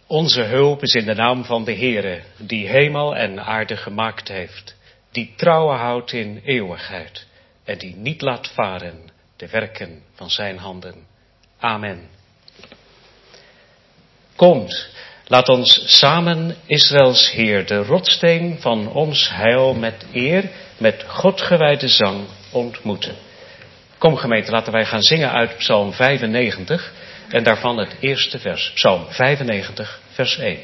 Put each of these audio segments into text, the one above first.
Onze hulp is in de naam van de Heere, die hemel en aarde gemaakt heeft, die trouwen houdt in eeuwigheid en die niet laat varen de werken van zijn handen. Amen. Komt, laat ons samen Israëls Heer, de rotssteen van ons heil met eer, met God gewijde zang ontmoeten. Kom gemeente, laten wij gaan zingen uit Psalm 95 en daarvan het eerste vers. Psalm 95, vers 1.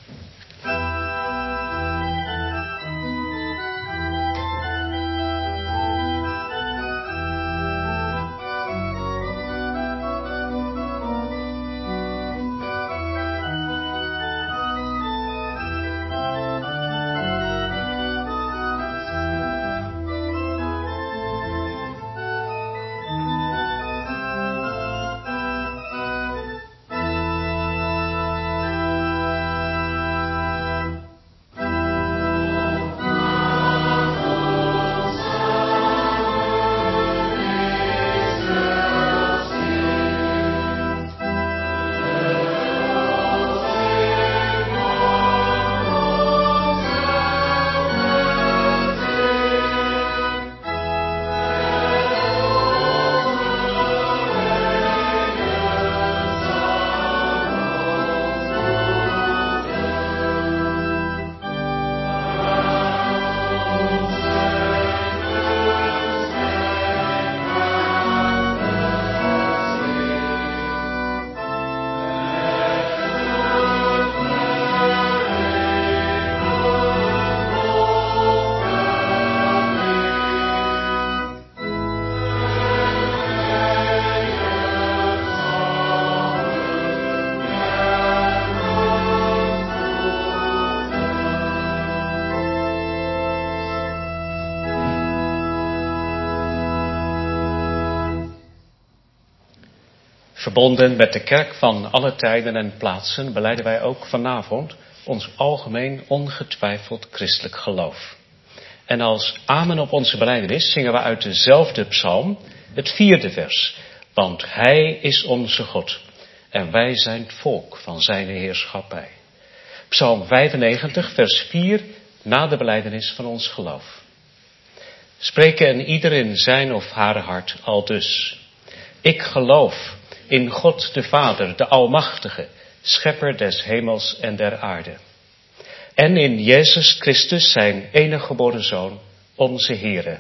Verbonden met de kerk van alle tijden en plaatsen belijden wij ook vanavond ons algemeen ongetwijfeld christelijk geloof. En als amen op onze belijdenis zingen we uit dezelfde psalm het 4e vers. Want Hij is onze God en wij zijn het volk van zijn heerschappij. Psalm 95 vers 4 na de belijdenis van ons geloof. Spreken en ieder in zijn of haar hart aldus. Ik geloof in God de Vader, de Almachtige, schepper des hemels en der aarde. En in Jezus Christus, zijn enige geboren Zoon, onze Heere,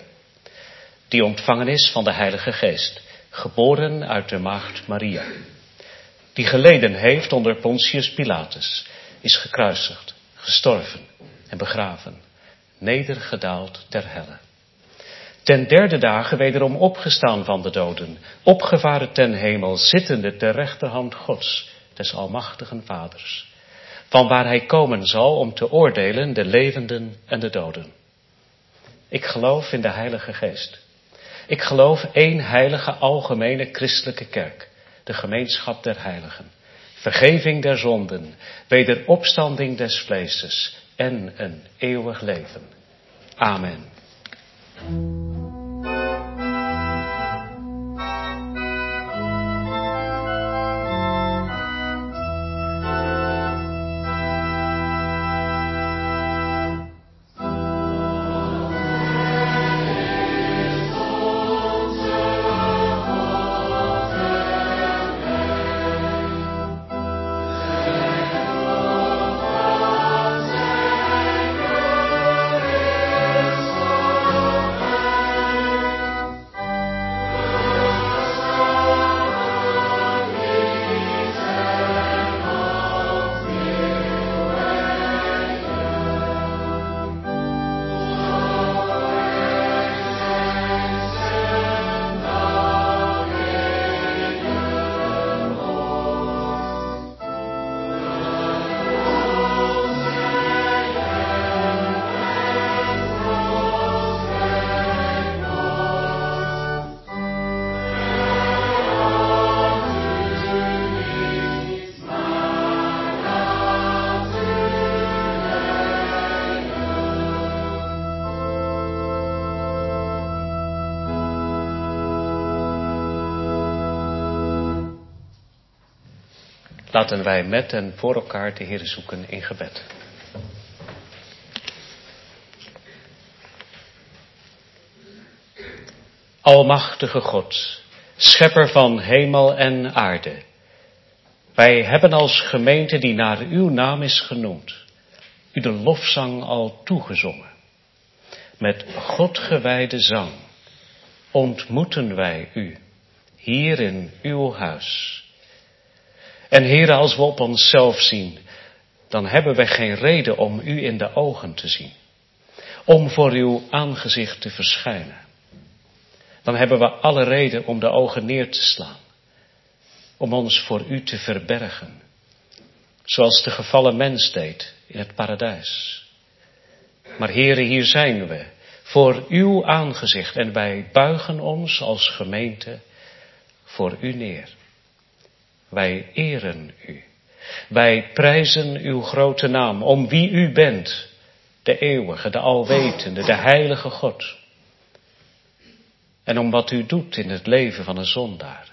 die ontvangen is van de Heilige Geest, geboren uit de maagd Maria, die geleden heeft onder Pontius Pilatus, is gekruisigd, gestorven en begraven, nedergedaald ter helle. Ten 3e dage wederom opgestaan van de doden, opgevaren ten hemel, zittende ter rechterhand Gods, des almachtigen Vaders, van waar hij komen zal om te oordelen de levenden en de doden. Ik geloof in de Heilige Geest. Ik geloof één heilige algemene christelijke kerk, de gemeenschap der heiligen, vergeving der zonden, wederopstanding des vleeses en een eeuwig leven. Amen. Laten wij met en voor elkaar de Heer zoeken in gebed. Almachtige God, schepper van hemel en aarde. Wij hebben als gemeente die naar uw naam is genoemd, u de lofzang al toegezongen. Met God gewijde zang ontmoeten wij u hier in uw huis. En Heere, als we op onszelf zien, dan hebben we geen reden om u in de ogen te zien. Om voor uw aangezicht te verschijnen. Dan hebben we alle reden om de ogen neer te slaan. Om ons voor u te verbergen. Zoals de gevallen mens deed in het paradijs. Maar Heere, hier zijn we, voor uw aangezicht. En wij buigen ons als gemeente voor u neer. Wij eren u. Wij prijzen uw grote naam, om wie u bent. De eeuwige, de alwetende, de heilige God. En om wat u doet in het leven van een zondaar.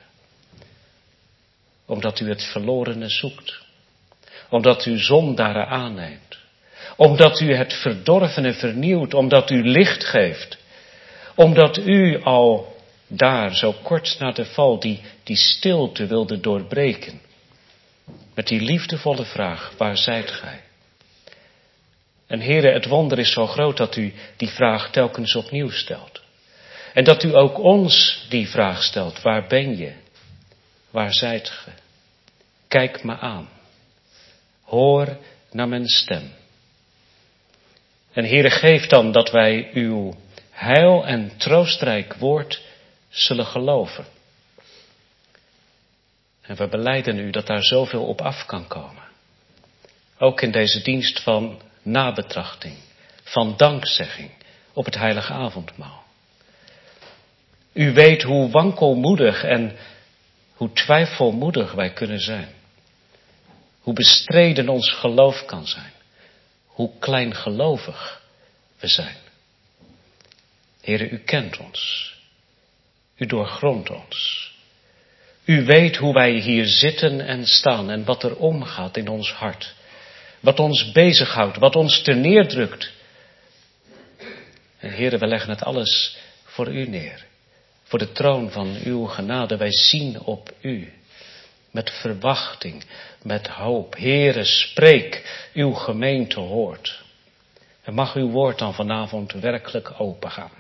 Omdat u het verlorene zoekt. Omdat u zondaren aanneemt. Omdat u het verdorvene vernieuwt. Omdat u licht geeft. Omdat u al daar, zo kort na de val, die stilte wilde doorbreken. Met die liefdevolle vraag, waar zijt gij? En Heere, het wonder is zo groot dat u die vraag telkens opnieuw stelt. En dat u ook ons die vraag stelt, waar ben je? Waar zijt ge? Kijk me aan. Hoor naar mijn stem. En Heere, geef dan dat wij uw heil en troostrijk woord zullen geloven. En we belijden u dat daar zoveel op af kan komen. Ook in deze dienst van nabetrachting, van dankzegging op het heilige avondmaal. U weet hoe wankelmoedig en hoe twijfelmoedig wij kunnen zijn. Hoe bestreden ons geloof kan zijn. Hoe kleingelovig we zijn. Heere, u kent ons. U doorgrondt ons. U weet hoe wij hier zitten en staan en wat er omgaat in ons hart. Wat ons bezighoudt, wat ons terneerdrukt. En Heere, we leggen het alles voor u neer. Voor de troon van uw genade. Wij zien op u. Met verwachting, met hoop. Heere, spreek, uw gemeente hoort. En mag uw woord dan vanavond werkelijk opengaan.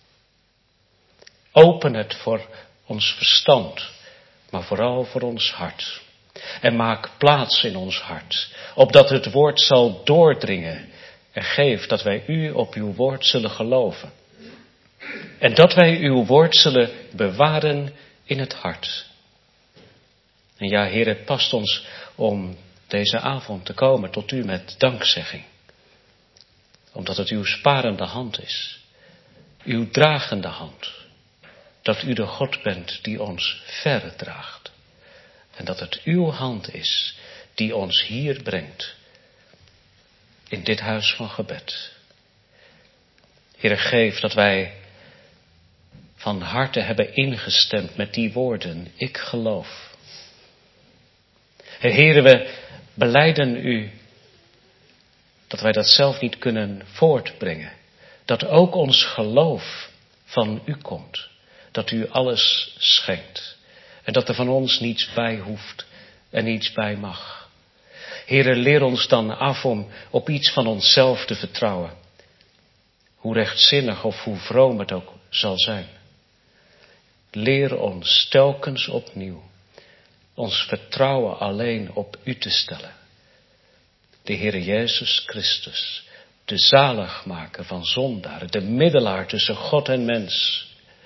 Open het voor ons verstand, maar vooral voor ons hart. En maak plaats in ons hart, opdat het woord zal doordringen. En geef dat wij u op uw woord zullen geloven. En dat wij uw woord zullen bewaren in het hart. En ja, Heer, het past ons om deze avond te komen tot u met dankzegging. Omdat het uw sparende hand is. Uw dragende hand. Dat u de God bent die ons verre draagt. En dat het uw hand is die ons hier brengt. In dit huis van gebed. Heer, geef dat wij van harte hebben ingestemd met die woorden. Ik geloof. Heer, we belijden u dat wij dat zelf niet kunnen voortbrengen. Dat ook ons geloof van u komt. Dat u alles schenkt. En dat er van ons niets bij hoeft en niets bij mag. Heere, leer ons dan af om op iets van onszelf te vertrouwen. Hoe rechtzinnig of hoe vroom het ook zal zijn. Leer ons telkens opnieuw ons vertrouwen alleen op u te stellen. De Heere Jezus Christus, de zaligmaker van zondaren, de middelaar tussen God en mens.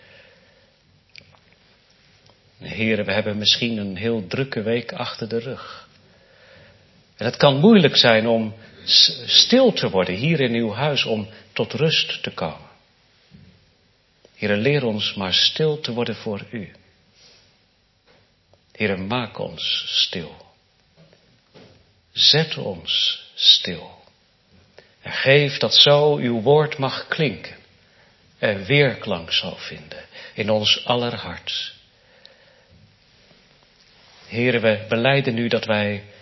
Heere, we hebben misschien een heel drukke week achter de rug. En het kan moeilijk zijn om stil te worden hier in uw huis, om tot rust te komen. Heere, leer ons maar stil te worden voor u. Heere, maak ons stil. Zet ons stil. En geef dat zo uw woord mag klinken en weerklank zal vinden in ons aller hart. Heere, we belijden u dat wij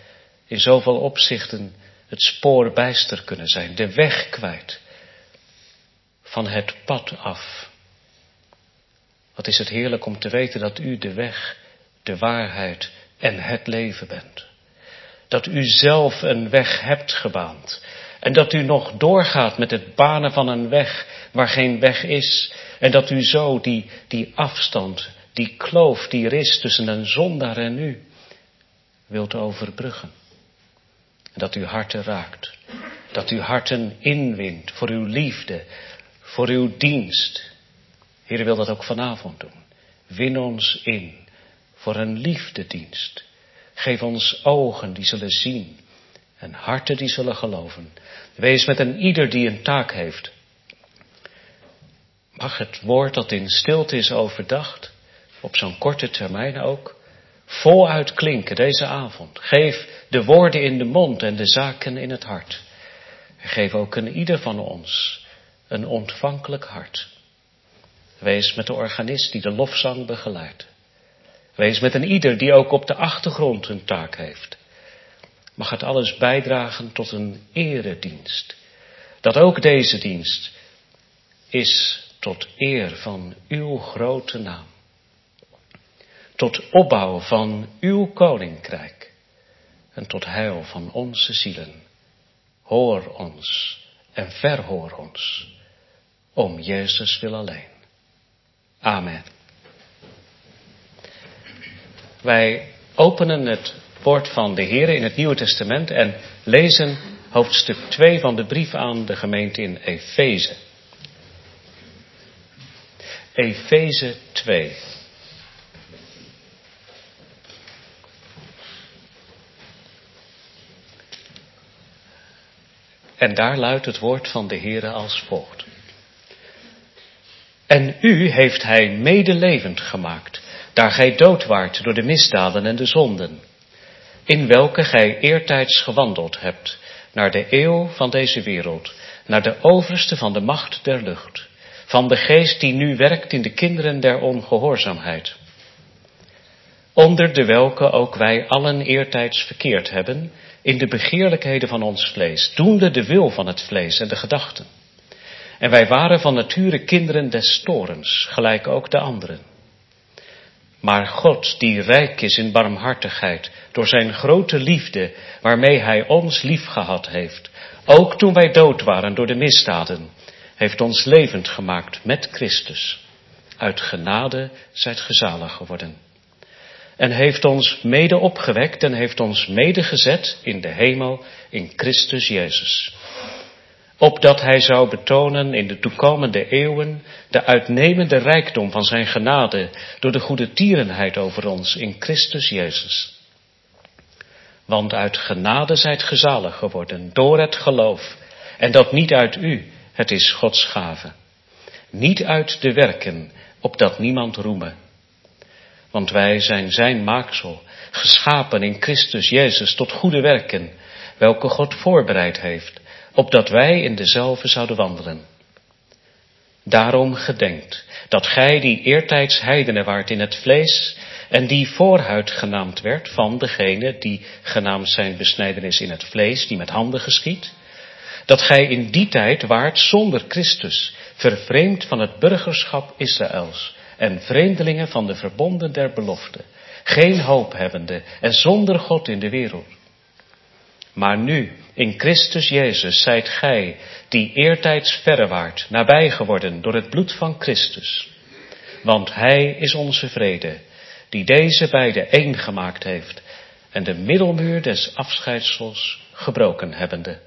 in zoveel opzichten het spoor bijster kunnen zijn, de weg kwijt, van het pad af. Wat is het heerlijk om te weten dat u de weg, de waarheid en het leven bent. Dat u zelf een weg hebt gebaand. En dat u nog doorgaat met het banen van een weg waar geen weg is. En dat u zo die afstand, die kloof die er is tussen een zondaar en u, wilt overbruggen. En dat u harten raakt. Dat u harten inwint voor uw liefde, voor uw dienst. Heer wil dat ook vanavond doen. Win ons in voor een liefdedienst. Geef ons ogen die zullen zien en harten die zullen geloven. Wees met een ieder die een taak heeft. Mag het woord dat in stilte is overdacht, op zo'n korte termijn ook, voluit klinken deze avond. Geef de woorden in de mond en de zaken in het hart. Geef ook een ieder van ons een ontvankelijk hart. Wees met de organist die de lofzang begeleidt. Wees met een ieder die ook op de achtergrond een taak heeft. Mag het alles bijdragen tot een eredienst. Dat ook deze dienst is tot eer van uw grote naam. Tot opbouw van uw koninkrijk. En tot heil van onze zielen. Hoor ons en verhoor ons. Om Jezus wil alleen. Amen. Wij openen het woord van de Heer in het Nieuwe Testament en lezen hoofdstuk 2 van de brief aan de gemeente in Efeze. Efeze 2. En daar luidt het woord van de Heer als volgt. En u heeft hij medelevend gemaakt, daar gij dood waart door de misdaden en de zonden, in welke gij eertijds gewandeld hebt, naar de eeuw van deze wereld, naar de overste van de macht der lucht, van de geest die nu werkt in de kinderen der ongehoorzaamheid, onder de welke ook wij allen eertijds verkeerd hebben, in de begeerlijkheden van ons vlees, doende de wil van het vlees en de gedachten. En wij waren van nature kinderen des toorns, gelijk ook de anderen. Maar God, die rijk is in barmhartigheid, door zijn grote liefde, waarmee hij ons liefgehad heeft, ook toen wij dood waren door de misdaden, heeft ons levend gemaakt met Christus. Uit genade zijt ge zalig geworden. En heeft ons mede opgewekt en heeft ons mede gezet in de hemel in Christus Jezus. Opdat hij zou betonen in de toekomende eeuwen de uitnemende rijkdom van zijn genade door de goede tierenheid over ons in Christus Jezus. Want uit genade zijt ge zalig geworden door het geloof, en dat niet uit u, het is Gods gave. Niet uit de werken, opdat niemand roeme. Want wij zijn zijn maaksel, geschapen in Christus Jezus tot goede werken, welke God voorbereid heeft, opdat wij in dezelfde zouden wandelen. Daarom gedenkt dat gij die eertijds heidenen waart in het vlees, en die voorhuid genaamd werd van degene die genaamd zijn besnijdenis in het vlees, die met handen geschiet, dat gij in die tijd waart zonder Christus, vervreemd van het burgerschap Israëls, en vreemdelingen van de verbonden der belofte, geen hoop hebbende en zonder God in de wereld. Maar nu, in Christus Jezus, zijt gij, die eertijds verre waart, nabij geworden door het bloed van Christus. Want hij is onze vrede, die deze beide één gemaakt heeft, en de middelmuur des afscheidsels gebroken hebbende.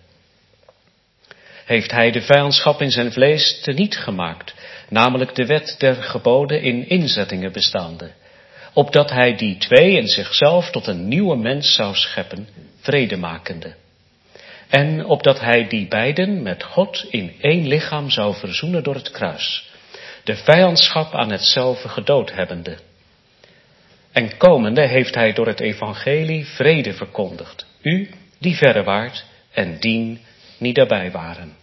Heeft hij de vijandschap in zijn vlees teniet gemaakt, namelijk de wet der geboden in inzettingen bestaande, opdat hij die twee in zichzelf tot een nieuwe mens zou scheppen, vredemakende. En opdat hij die beiden met God in één lichaam zou verzoenen door het kruis, de vijandschap aan hetzelfde gedood hebbende. En komende heeft hij door het evangelie vrede verkondigd, u die verre waart en dien niet daarbij waren.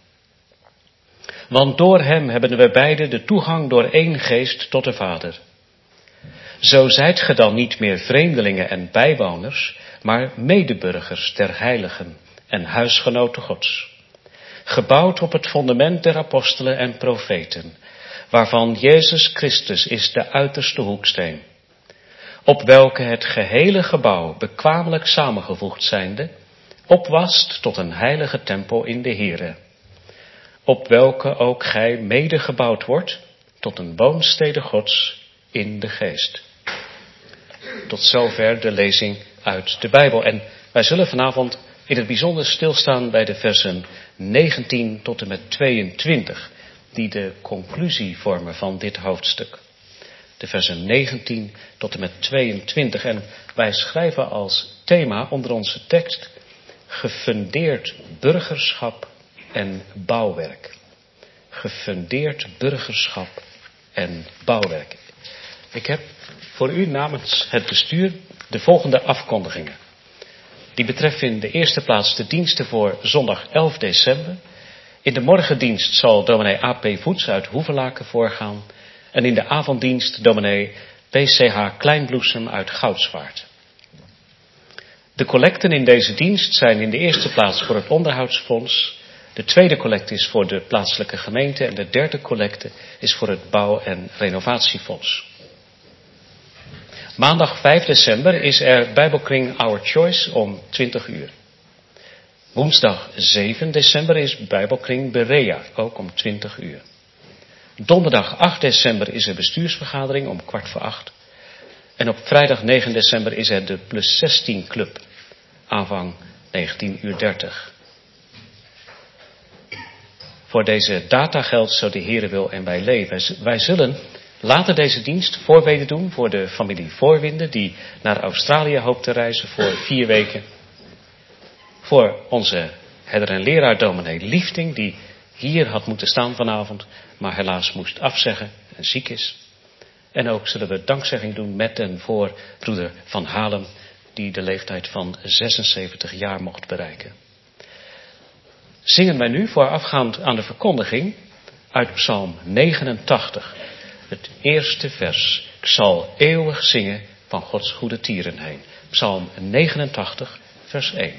Want door hem hebben we beiden de toegang door één geest tot de Vader. Zo zijt ge dan niet meer vreemdelingen en bijwoners, maar medeburgers der heiligen en huisgenoten Gods. Gebouwd op het fundament der apostelen en profeten, waarvan Jezus Christus is de uiterste hoeksteen, op welke het gehele gebouw bekwamelijk samengevoegd zijnde, opwast tot een heilige tempel in de Here, op welke ook gij mede gebouwd wordt tot een woonstede Gods in de geest. Tot zover de lezing uit de Bijbel. En wij zullen vanavond in het bijzonder stilstaan bij de versen 19 tot en met 22, die de conclusie vormen van dit hoofdstuk. De versen 19 tot en met 22. En wij schrijven als thema onder onze tekst: gefundeerd burgerschap en bouwwerk. Gefundeerd burgerschap en bouwwerk. Ik heb voor u namens het bestuur de volgende afkondigingen. Die betreffen in de eerste plaats de diensten voor zondag 11 december. In de morgendienst zal dominee A.P. Voets uit Hoevelaken voorgaan. En in de avonddienst dominee P.C.H. Kleinbloesem uit Goudswaard. De collecten in deze dienst zijn in de eerste plaats voor het onderhoudsfonds. De tweede collecte is voor de plaatselijke gemeente. En de derde collecte is voor het bouw- en renovatiefonds. Maandag 5 december is er Bijbelkring Our Choice om 20 uur. Woensdag 7 december is Bijbelkring Berea, ook om 20 uur. Donderdag 8 december is er bestuursvergadering om 7:15. En op vrijdag 9 december is er de Plus 16 Club, aanvang 19:30. Voor deze data geldt zo de Heere wil en wij leven. Wij zullen later deze dienst voorbeden doen voor de familie Voorwinde, die naar Australië hoopt te reizen voor 4 weken. Voor onze herder en leraar dominee Liefting, die hier had moeten staan vanavond, maar helaas moest afzeggen en ziek is. En ook zullen we dankzegging doen met en voor broeder Van Halen, die de leeftijd van 76 jaar mocht bereiken. Zingen wij nu voorafgaand aan de verkondiging uit Psalm 89, het eerste vers. Ik zal eeuwig zingen van Gods goede tieren heen. Psalm 89, vers 1.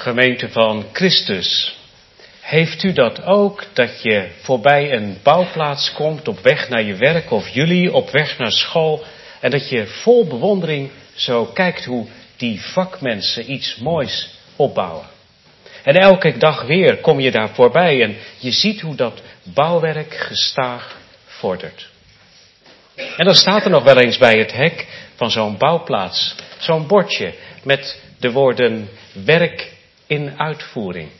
gemeente van Christus. Heeft u dat ook, dat je voorbij een bouwplaats komt op weg naar je werk of jullie op weg naar school en dat je vol bewondering zo kijkt hoe die vakmensen iets moois opbouwen? En elke dag weer kom je daar voorbij en je ziet hoe dat bouwwerk gestaag vordert. En dan staat er nog wel eens bij het hek van zo'n bouwplaats zo'n bordje met de woorden werk in uitvoering.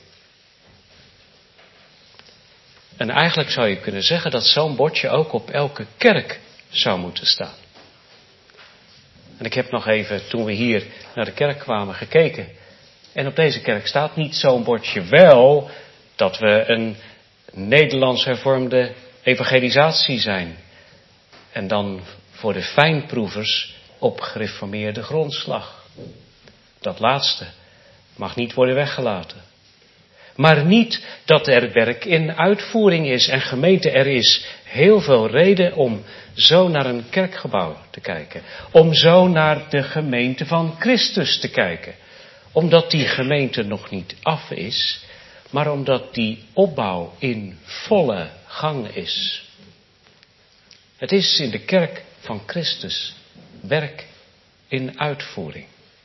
En eigenlijk zou je kunnen zeggen dat zo'n bordje ook op elke kerk zou moeten staan. En ik heb nog even, toen we hier naar de kerk kwamen, gekeken. En op deze kerk staat niet zo'n bordje. Wel dat we een Nederlands hervormde evangelisatie zijn. En dan voor de fijnproevers op gereformeerde grondslag. Dat laatste mag niet worden weggelaten. Maar niet dat er werk in uitvoering is. En gemeente, er is heel veel reden om zo naar een kerkgebouw te kijken. Om zo naar de gemeente van Christus te kijken. Omdat die gemeente nog niet af is, maar omdat die opbouw in volle gang is. Het is in de kerk van Christus werk in uitvoering.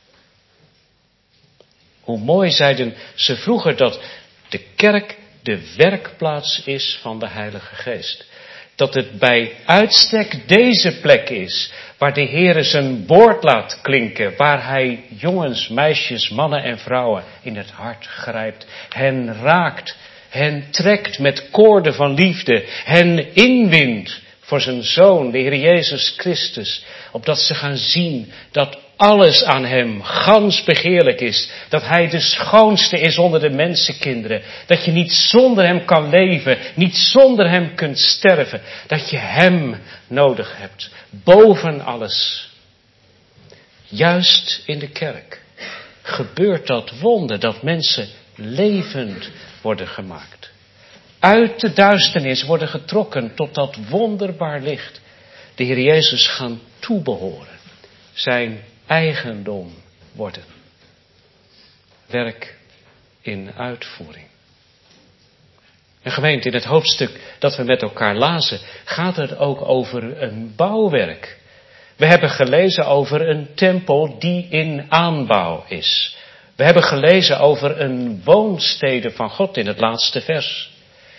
Hoe mooi zeiden ze vroeger dat de kerk de werkplaats is van de Heilige Geest. Dat het bij uitstek deze plek is waar de Heere zijn woord laat klinken. Waar hij jongens, meisjes, mannen en vrouwen in het hart grijpt. Hen raakt, hen trekt met koorden van liefde. Hen inwindt voor zijn Zoon, de Heer Jezus Christus. Opdat ze gaan zien dat alles aan hem gans begeerlijk is. Dat hij de schoonste is onder de mensenkinderen. Dat je niet zonder hem kan leven. Niet zonder hem kunt sterven. Dat je hem nodig hebt. Boven alles. Juist in de kerk gebeurt dat wonder. Dat mensen levend worden gemaakt. Uit de duisternis worden getrokken tot dat wonderbaar licht. De Heer Jezus gaan toebehoren. Zijn eigendom worden. Werk in uitvoering. En gemeente, in het hoofdstuk dat we met elkaar lazen, gaat het ook over een bouwwerk. We hebben gelezen over een tempel die in aanbouw is. We hebben gelezen over een woonstede van God in het laatste vers.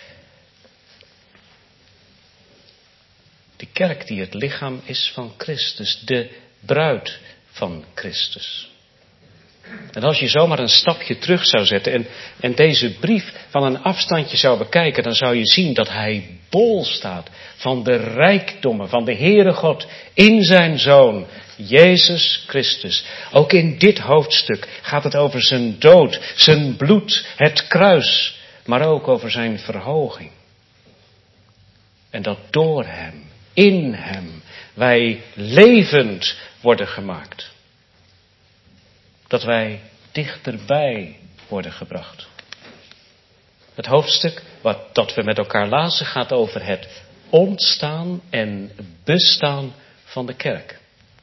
De kerk die het lichaam is van Christus, de bruid van Christus. En als je zomaar een stapje terug zou zetten en deze brief van een afstandje zou bekijken, dan zou je zien dat hij bol staat van de rijkdommen van de Heere God in zijn Zoon, Jezus Christus. Ook in dit hoofdstuk gaat het over zijn dood, zijn bloed, het kruis, maar ook over zijn verhoging. En dat door hem, in hem, wij levend worden gemaakt. Dat wij dichterbij worden gebracht. Het hoofdstuk dat we met elkaar lazen gaat over het ontstaan en bestaan van de kerk.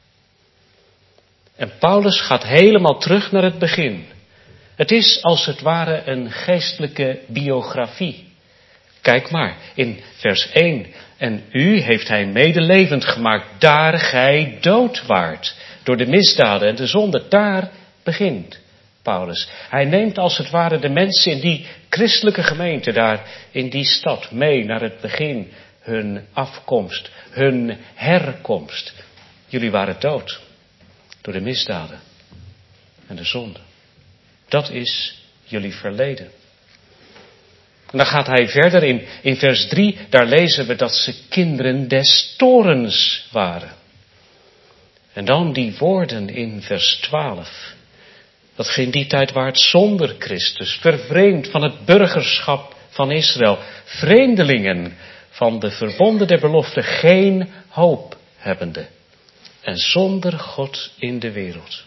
En Paulus gaat helemaal terug naar het begin. Het is als het ware een geestelijke biografie. Kijk maar, in vers 1. En u heeft hij medelevend gemaakt, daar gij dood waart. Door de misdaden en de zonde, daar begint Paulus. Hij neemt als het ware de mensen in die christelijke gemeente daar in die stad mee naar het begin. Hun afkomst, hun herkomst. Jullie waren dood door de misdaden en de zonde. Dat is jullie verleden. En dan gaat hij verder in vers 3, daar lezen we dat ze kinderen des toorns waren. En dan die woorden in vers 12. Dat ge in die tijd waart zonder Christus, vervreemd van het burgerschap van Israël, vreemdelingen van de verbonden der belofte, geen hoop hebbende en zonder God in de wereld.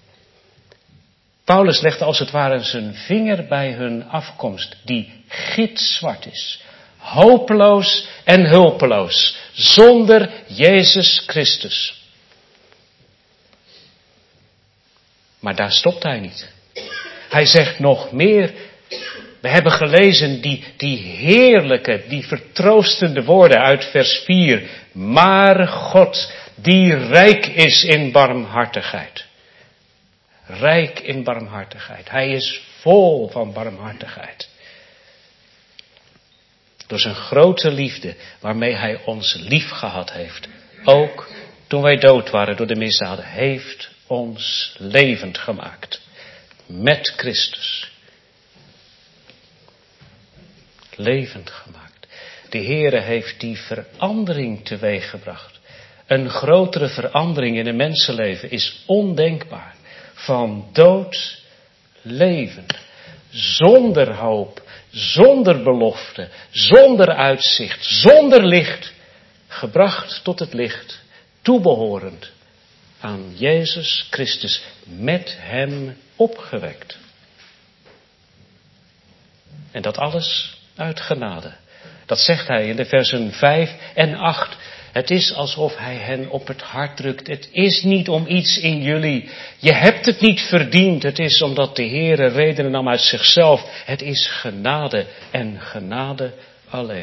Paulus legde als het ware zijn vinger bij hun afkomst, die gitzwart is, hopeloos en hulpeloos, zonder Jezus Christus. Maar daar stopt hij niet. Hij zegt nog meer. We hebben gelezen die heerlijke, die vertroostende woorden uit vers 4. Maar God, die rijk is in barmhartigheid. Rijk in barmhartigheid. Hij is vol van barmhartigheid. Door zijn grote liefde waarmee hij ons lief gehad heeft. Ook toen wij dood waren door de misdaden. Heeft ons levend gemaakt. Met Christus. Levend gemaakt. De Heere heeft die verandering teweeggebracht. Een grotere verandering in een mensenleven is ondenkbaar. Van dood levend. Zonder hoop. Zonder belofte. Zonder uitzicht. Zonder licht. Gebracht tot het licht. Toebehorend aan Jezus Christus. Met hem opgewekt. En dat alles uit genade. Dat zegt hij in de versen 5 en 8. Het is alsof hij hen op het hart drukt. Het is niet om iets in jullie. Je hebt het niet verdiend. Het is omdat de Heere redenen nam uit zichzelf. Het is genade en genade alleen.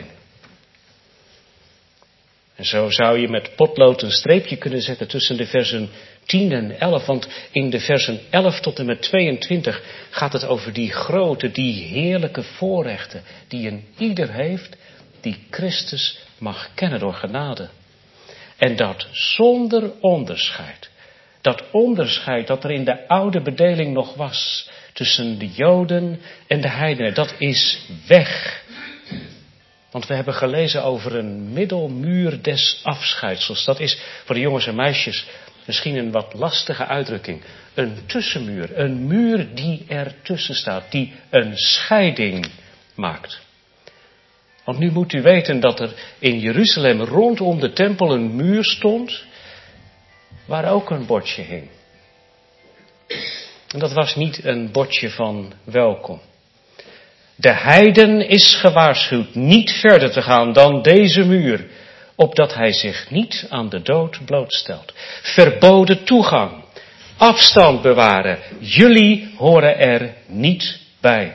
En zo zou je met potlood een streepje kunnen zetten tussen de versen 10 en 11. Want in de versen 11 tot en met 22 gaat het over die grote, die heerlijke voorrechten die een ieder heeft die Christus mag kennen door genade. En dat zonder onderscheid. Dat onderscheid dat er in de oude bedeling nog was tussen de Joden en de heidenen, dat is weg. Want we hebben gelezen over een middelmuur des afscheidsels. Dat is voor de jongens en meisjes misschien een wat lastige uitdrukking. Een tussenmuur, een muur die ertussen staat, die een scheiding maakt. Want nu moet u weten dat er in Jeruzalem rondom de tempel een muur stond, waar ook een bordje hing. En dat was niet een bordje van welkom. De heiden is gewaarschuwd niet verder te gaan dan deze muur, opdat hij zich niet aan de dood blootstelt. Verboden toegang, afstand bewaren, jullie horen er niet bij.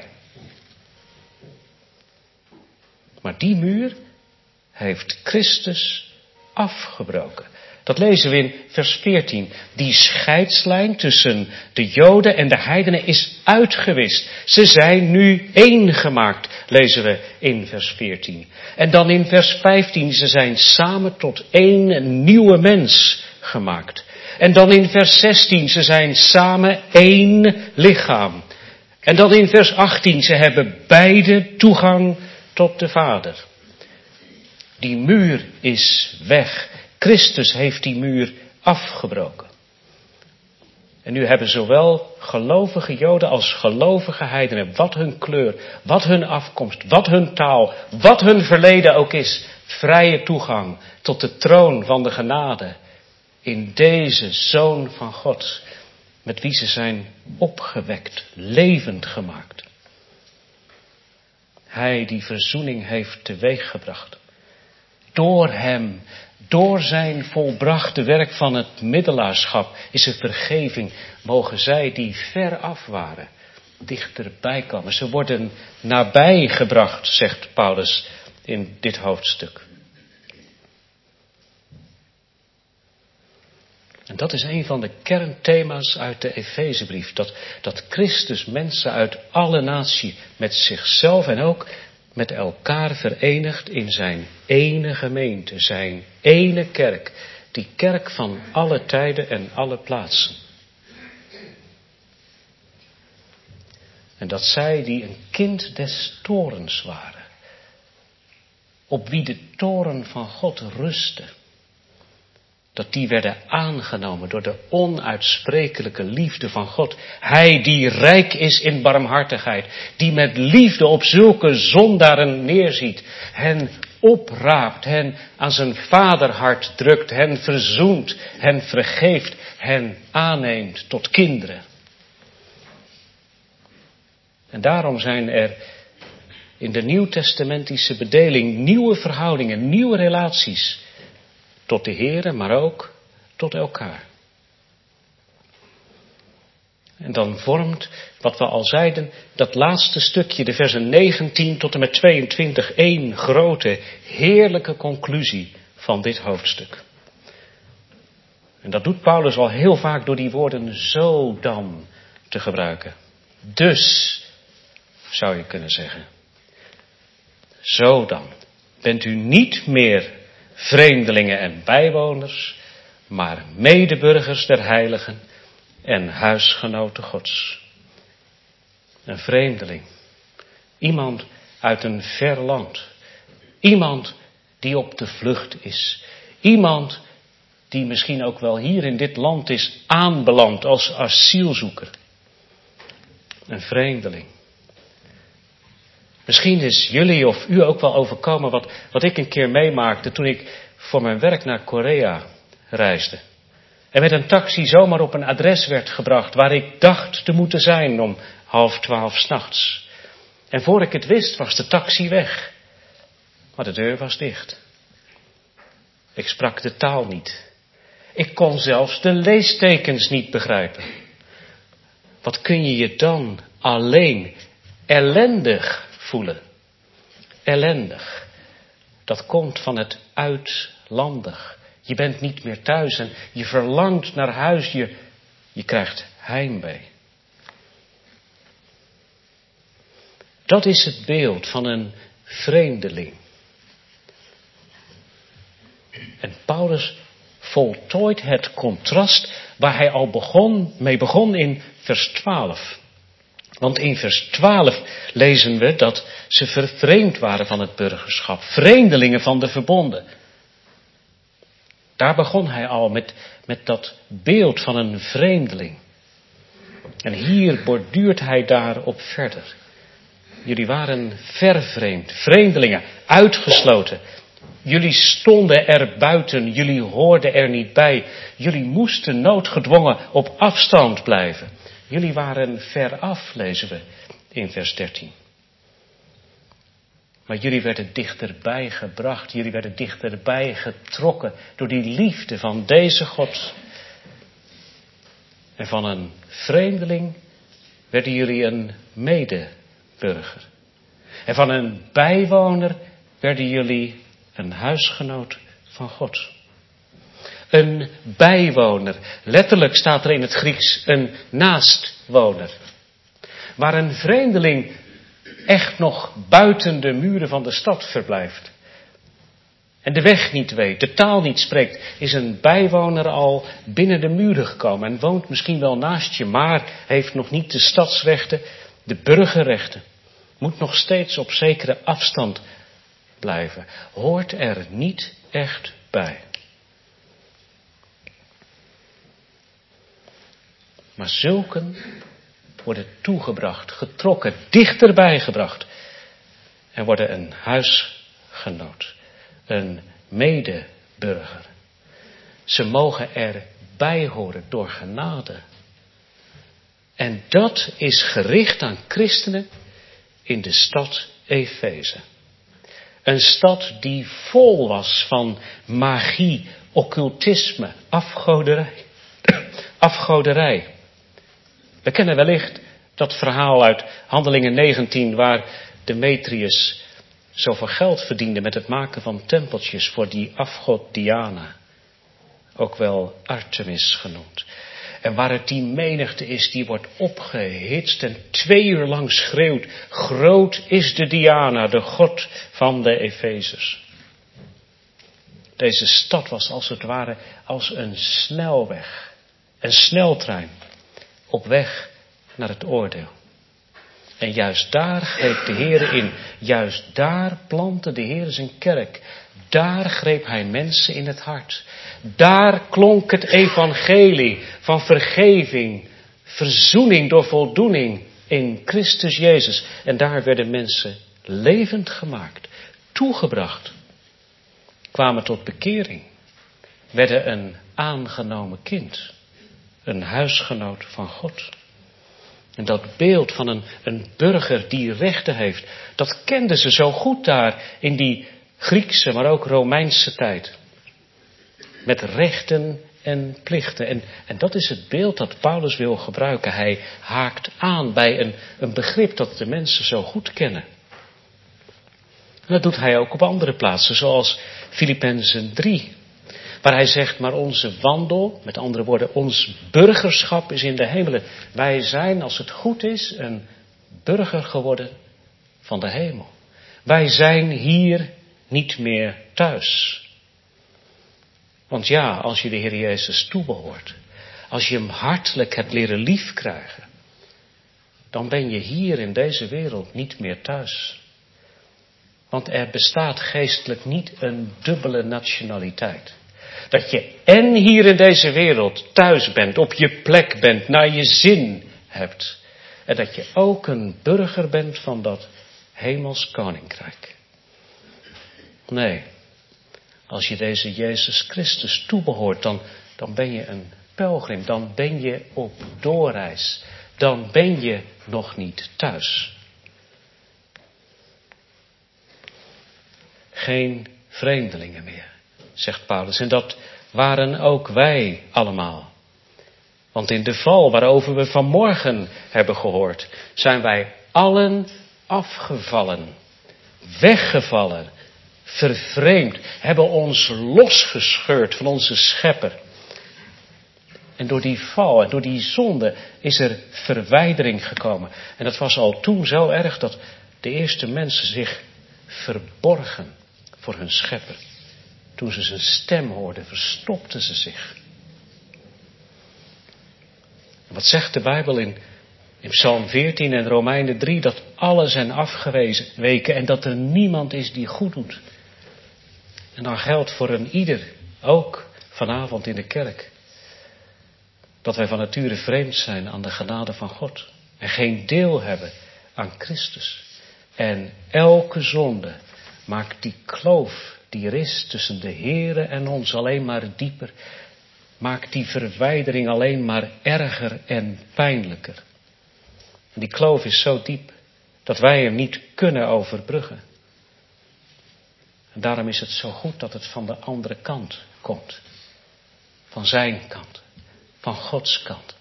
Maar die muur heeft Christus afgebroken. Dat lezen we in vers 14. Die scheidslijn tussen de Joden en de heidenen is uitgewist. Ze zijn nu één gemaakt, lezen we in vers 14. En dan in vers 15, ze zijn samen tot één nieuwe mens gemaakt. En dan in vers 16, ze zijn samen één lichaam. En dan in vers 18, ze hebben beide toegang tot de Vader. Die muur is weg. Christus heeft die muur afgebroken. En nu hebben zowel gelovige Joden als gelovige heidenen, wat hun kleur, wat hun afkomst, wat hun taal, wat hun verleden ook is, vrije toegang tot de troon van de genade in deze Zoon van God, met wie ze zijn opgewekt, levend gemaakt. Hij die verzoening heeft teweeggebracht. Door hem, door zijn volbrachte werk van het middelaarschap, is er vergeving. Mogen zij die ver af waren, dichterbij komen. Ze worden nabij gebracht, zegt Paulus in dit hoofdstuk. En dat is een van de kernthema's uit de Efezebrief. Dat Christus mensen uit alle naties met zichzelf en ook met elkaar verenigt in zijn ene gemeente, zijn ene kerk. Die kerk van alle tijden en alle plaatsen. En dat zij die een kind des torens waren, op wie de toren van God rustte, dat die werden aangenomen door de onuitsprekelijke liefde van God. Hij die rijk is in barmhartigheid, die met liefde op zulke zondaren neerziet, hen opraapt, hen aan zijn vaderhart drukt, hen verzoent, hen vergeeft, hen aanneemt tot kinderen. En daarom zijn er in de nieuwtestamentische bedeling nieuwe verhoudingen, nieuwe relaties tot de Heere, maar ook tot elkaar. En dan vormt, wat we al zeiden, dat laatste stukje, de versen 19 tot en met 22, één grote, heerlijke conclusie van dit hoofdstuk. En dat doet Paulus al heel vaak door die woorden zo dan te gebruiken. Dus, zou je kunnen zeggen. Zo dan, bent u niet meer vreemdelingen en bijwoners, maar medeburgers der heiligen en huisgenoten Gods. Een vreemdeling. Iemand uit een ver land. Iemand die op de vlucht is. Iemand die misschien ook wel hier in dit land is aanbeland als asielzoeker. Een vreemdeling. Misschien is jullie of u ook wel overkomen wat ik een keer meemaakte toen ik voor mijn werk naar Korea reisde. En met een taxi zomaar op een adres werd gebracht waar ik dacht te moeten zijn om 11:30 's nachts. En voor ik het wist was de taxi weg. Maar de deur was dicht. Ik sprak de taal niet. Ik kon zelfs de leestekens niet begrijpen. Wat kun je je dan alleen ellendig voelen? Ellendig. Dat komt van het uitlandig. Je bent niet meer thuis en je verlangt naar huis. Je krijgt heimwee. Dat is het beeld van een vreemdeling. En Paulus voltooit het contrast waar hij al mee begon in vers 12. Want in vers 12 lezen we dat ze vervreemd waren van het burgerschap. Vreemdelingen van de verbonden. Daar begon hij al met dat beeld van een vreemdeling. En hier borduurt hij daarop verder. Jullie waren vervreemd, vreemdelingen, uitgesloten. Jullie stonden er buiten, jullie hoorden er niet bij. Jullie moesten noodgedwongen op afstand blijven. Jullie waren veraf, lezen we in vers 13. Maar jullie werden dichterbij gebracht, jullie werden dichterbij getrokken door die liefde van deze God. En van een vreemdeling werden jullie een medeburger. En van een bijwoner werden jullie een huisgenoot van God. Een bijwoner. Letterlijk staat er in het Grieks een naastwoner. Waar een vreemdeling echt nog buiten de muren van de stad verblijft. En de weg niet weet, de taal niet spreekt, is een bijwoner al binnen de muren gekomen. En woont misschien wel naast je, maar heeft nog niet de stadsrechten, de burgerrechten. Moet nog steeds op zekere afstand blijven. Hoort er niet echt bij. Maar zulken worden toegebracht, getrokken, dichterbij gebracht. En worden een huisgenoot, een medeburger. Ze mogen erbij horen door genade. En dat is gericht aan christenen in de stad Efeze. Een stad die vol was van magie, occultisme, afgoderij. We kennen wellicht dat verhaal uit Handelingen 19 waar Demetrius zoveel geld verdiende met het maken van tempeltjes voor die afgod Diana. Ook wel Artemis genoemd. En waar het die menigte is, die wordt opgehitst en 2 uur lang schreeuwt: groot is de Diana, de god van de Efezers. Deze stad was als het ware als een snelweg, een sneltrein, op weg naar het oordeel. En juist daar greep de Heer in. Juist daar plantte de Heer zijn kerk. Daar greep hij mensen in het hart. Daar klonk het evangelie van vergeving, verzoening door voldoening in Christus Jezus. En daar werden mensen levend gemaakt, toegebracht, kwamen tot bekering, werden een aangenomen kind, een huisgenoot van God. En dat beeld van een burger die rechten heeft, dat kenden ze zo goed daar in die Griekse, maar ook Romeinse tijd. Met rechten en plichten. En dat is het beeld dat Paulus wil gebruiken. Hij haakt aan bij een begrip dat de mensen zo goed kennen. En dat doet hij ook op andere plaatsen, zoals Filippenzen 3. Waar hij zegt, maar onze wandel, met andere woorden, ons burgerschap is in de hemelen. Wij zijn, als het goed is, een burger geworden van de hemel. Wij zijn hier niet meer thuis. Want ja, als je de Heer Jezus toebehoort, als je hem hartelijk hebt leren liefkrijgen, dan ben je hier in deze wereld niet meer thuis. Want er bestaat geestelijk niet een dubbele nationaliteit. Dat je en hier in deze wereld thuis bent, op je plek bent, naar je zin hebt. En dat je ook een burger bent van dat hemels koninkrijk. Nee, als je deze Jezus Christus toebehoort, dan ben je een pelgrim. Dan ben je op doorreis. Dan ben je nog niet thuis. Geen vreemdelingen meer, zegt Paulus. En dat waren ook wij allemaal. Want in de val waarover we vanmorgen hebben gehoord, zijn wij allen afgevallen, weggevallen, vervreemd, hebben ons losgescheurd van onze schepper. En door die val en door die zonde is er verwijdering gekomen. En dat was al toen zo erg dat de eerste mensen zich verborgen voor hun schepper. Toen ze zijn stem hoorden, verstopten ze zich. En wat zegt de Bijbel in Psalm 14 en Romeinen 3? Dat alle zijn afgeweken en dat er niemand is die goed doet. En dan geldt voor een ieder, ook vanavond in de kerk, dat wij van nature vreemd zijn aan de genade van God. En geen deel hebben aan Christus. En elke zonde maakt die kloof die er is tussen de Here en ons alleen maar dieper. Maakt die verwijdering alleen maar erger en pijnlijker. En die kloof is zo diep dat wij hem niet kunnen overbruggen. En daarom is het zo goed dat het van de andere kant komt. Van zijn kant. Van Gods kant.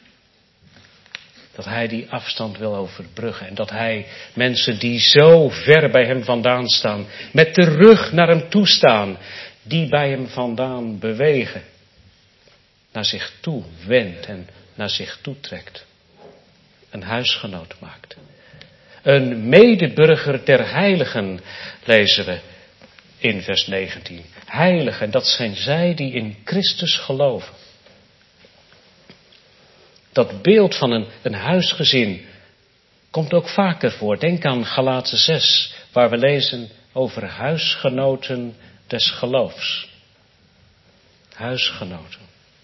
Dat hij die afstand wil overbruggen. En dat hij mensen die zo ver bij hem vandaan staan, met de rug naar hem toe staan, die bij hem vandaan bewegen, naar zich toe wendt en naar zich toe trekt. Een huisgenoot maakt. Een medeburger der heiligen, lezen we in vers 19. Heiligen, dat zijn zij die in Christus geloven. Dat beeld van een huisgezin komt ook vaker voor. Denk aan Galaten 6, waar we lezen over huisgenoten des geloofs. Huisgenoten.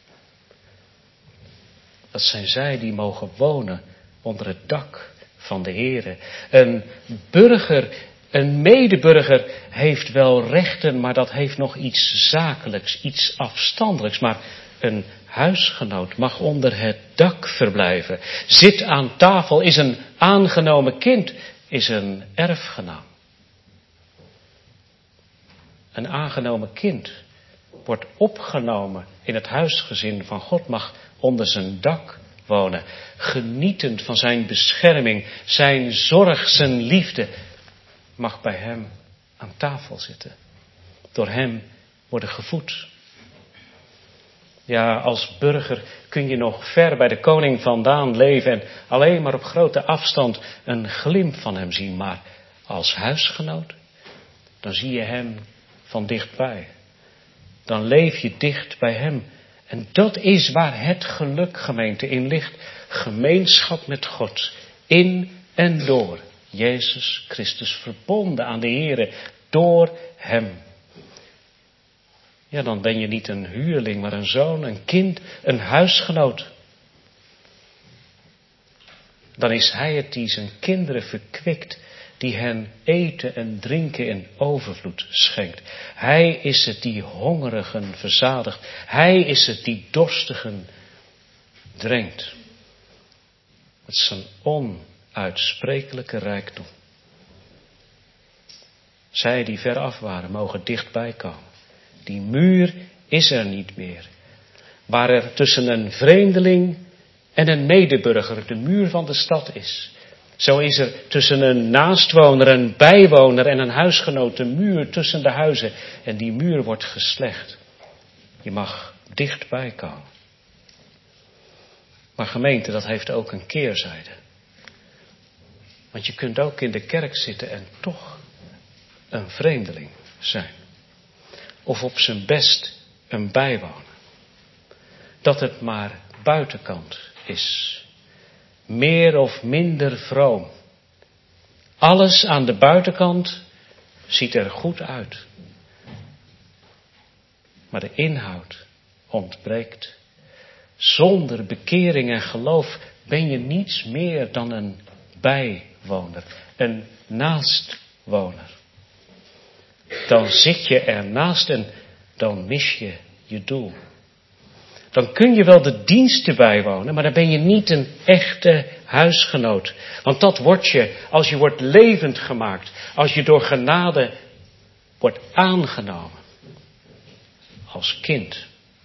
Dat zijn zij die mogen wonen onder het dak van de Heere. Een burger, een medeburger heeft wel rechten, maar dat heeft nog iets zakelijks, iets afstandelijks. Maar een huisgenoot mag onder het dak verblijven. Zit aan tafel, is een aangenomen kind, is een erfgenaam. Een aangenomen kind wordt opgenomen in het huisgezin van God, mag onder zijn dak wonen, genietend van zijn bescherming, zijn zorg, zijn liefde, mag bij hem aan tafel zitten. Door hem worden gevoed. Ja, als burger kun je nog ver bij de koning vandaan leven en alleen maar op grote afstand een glimp van hem zien. Maar als huisgenoot, dan zie je hem van dichtbij. Dan leef je dicht bij hem. En dat is waar het geluk, gemeente, in ligt. Gemeenschap met God. In en door Jezus Christus. Verbonden aan de Here door hem. Ja, dan ben je niet een huurling, maar een zoon, een kind, een huisgenoot. Dan is hij het die zijn kinderen verkwikt, die hen eten en drinken in overvloed schenkt. Hij is het die hongerigen verzadigt. Hij is het die dorstigen drenkt. Het is een onuitsprekelijke rijkdom. Zij die ver af waren, mogen dichtbij komen. Die muur is er niet meer. waar er tussen een vreemdeling en een medeburger de muur van de stad is. Zo is er tussen een naastwoner, een bijwoner en een huisgenoot een muur tussen de huizen. En die muur wordt geslecht. Je mag dichtbij komen. Maar gemeente, dat heeft ook een keerzijde. Want je kunt ook in de kerk zitten en toch een vreemdeling zijn. Of op zijn best een bijwoner. Dat het maar buitenkant is. Meer of minder vroom. Alles aan de buitenkant ziet er goed uit. Maar de inhoud ontbreekt. Zonder bekering en geloof ben je niets meer dan een bijwoner. Een naastwoner. Dan zit je ernaast en dan mis je je doel. Dan kun je wel de diensten bijwonen, maar dan ben je niet een echte huisgenoot. Want dat word je als je wordt levend gemaakt. Als je door genade wordt aangenomen. Als kind.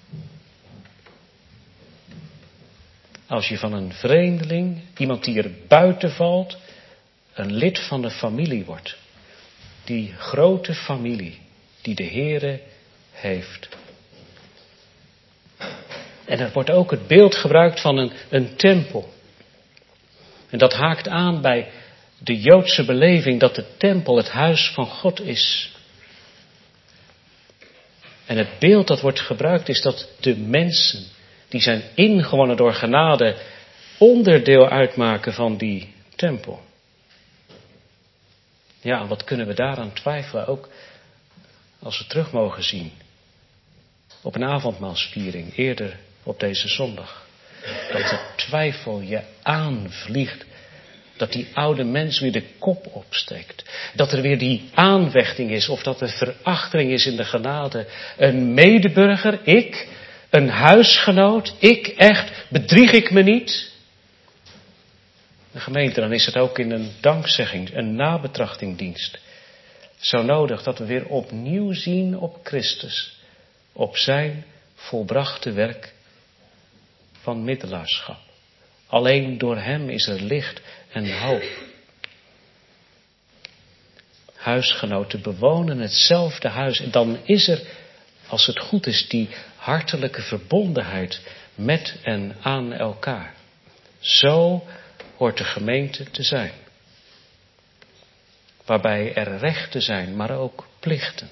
Als je van een vreemdeling, iemand die er buiten valt, een lid van de familie wordt. Die grote familie die de Heere heeft. En er wordt ook het beeld gebruikt van een tempel. En dat haakt aan bij de Joodse beleving dat de tempel het huis van God is. En het beeld dat wordt gebruikt is dat de mensen die zijn ingewonnen door genade onderdeel uitmaken van die tempel. Ja, wat kunnen we daaraan twijfelen? Ook als we terug mogen zien op een avondmaalsviering eerder op deze zondag. Dat de twijfel je aanvliegt. Dat die oude mens weer de kop opsteekt. Dat er weer die aanvechting is of dat er verachting is in de genade. Een medeburger, ik, een huisgenoot, ik echt, bedrieg ik me niet? De gemeente, dan is het ook in een dankzegging, een nabetrachtingdienst. Zo nodig dat we weer opnieuw zien op Christus. Op zijn volbrachte werk van middelaarschap. Alleen door hem is er licht en hoop. Huisgenoten bewonen hetzelfde huis. En dan is er, als het goed is, die hartelijke verbondenheid met en aan elkaar. Zo hoort de gemeente te zijn. Waarbij er rechten zijn, maar ook plichten.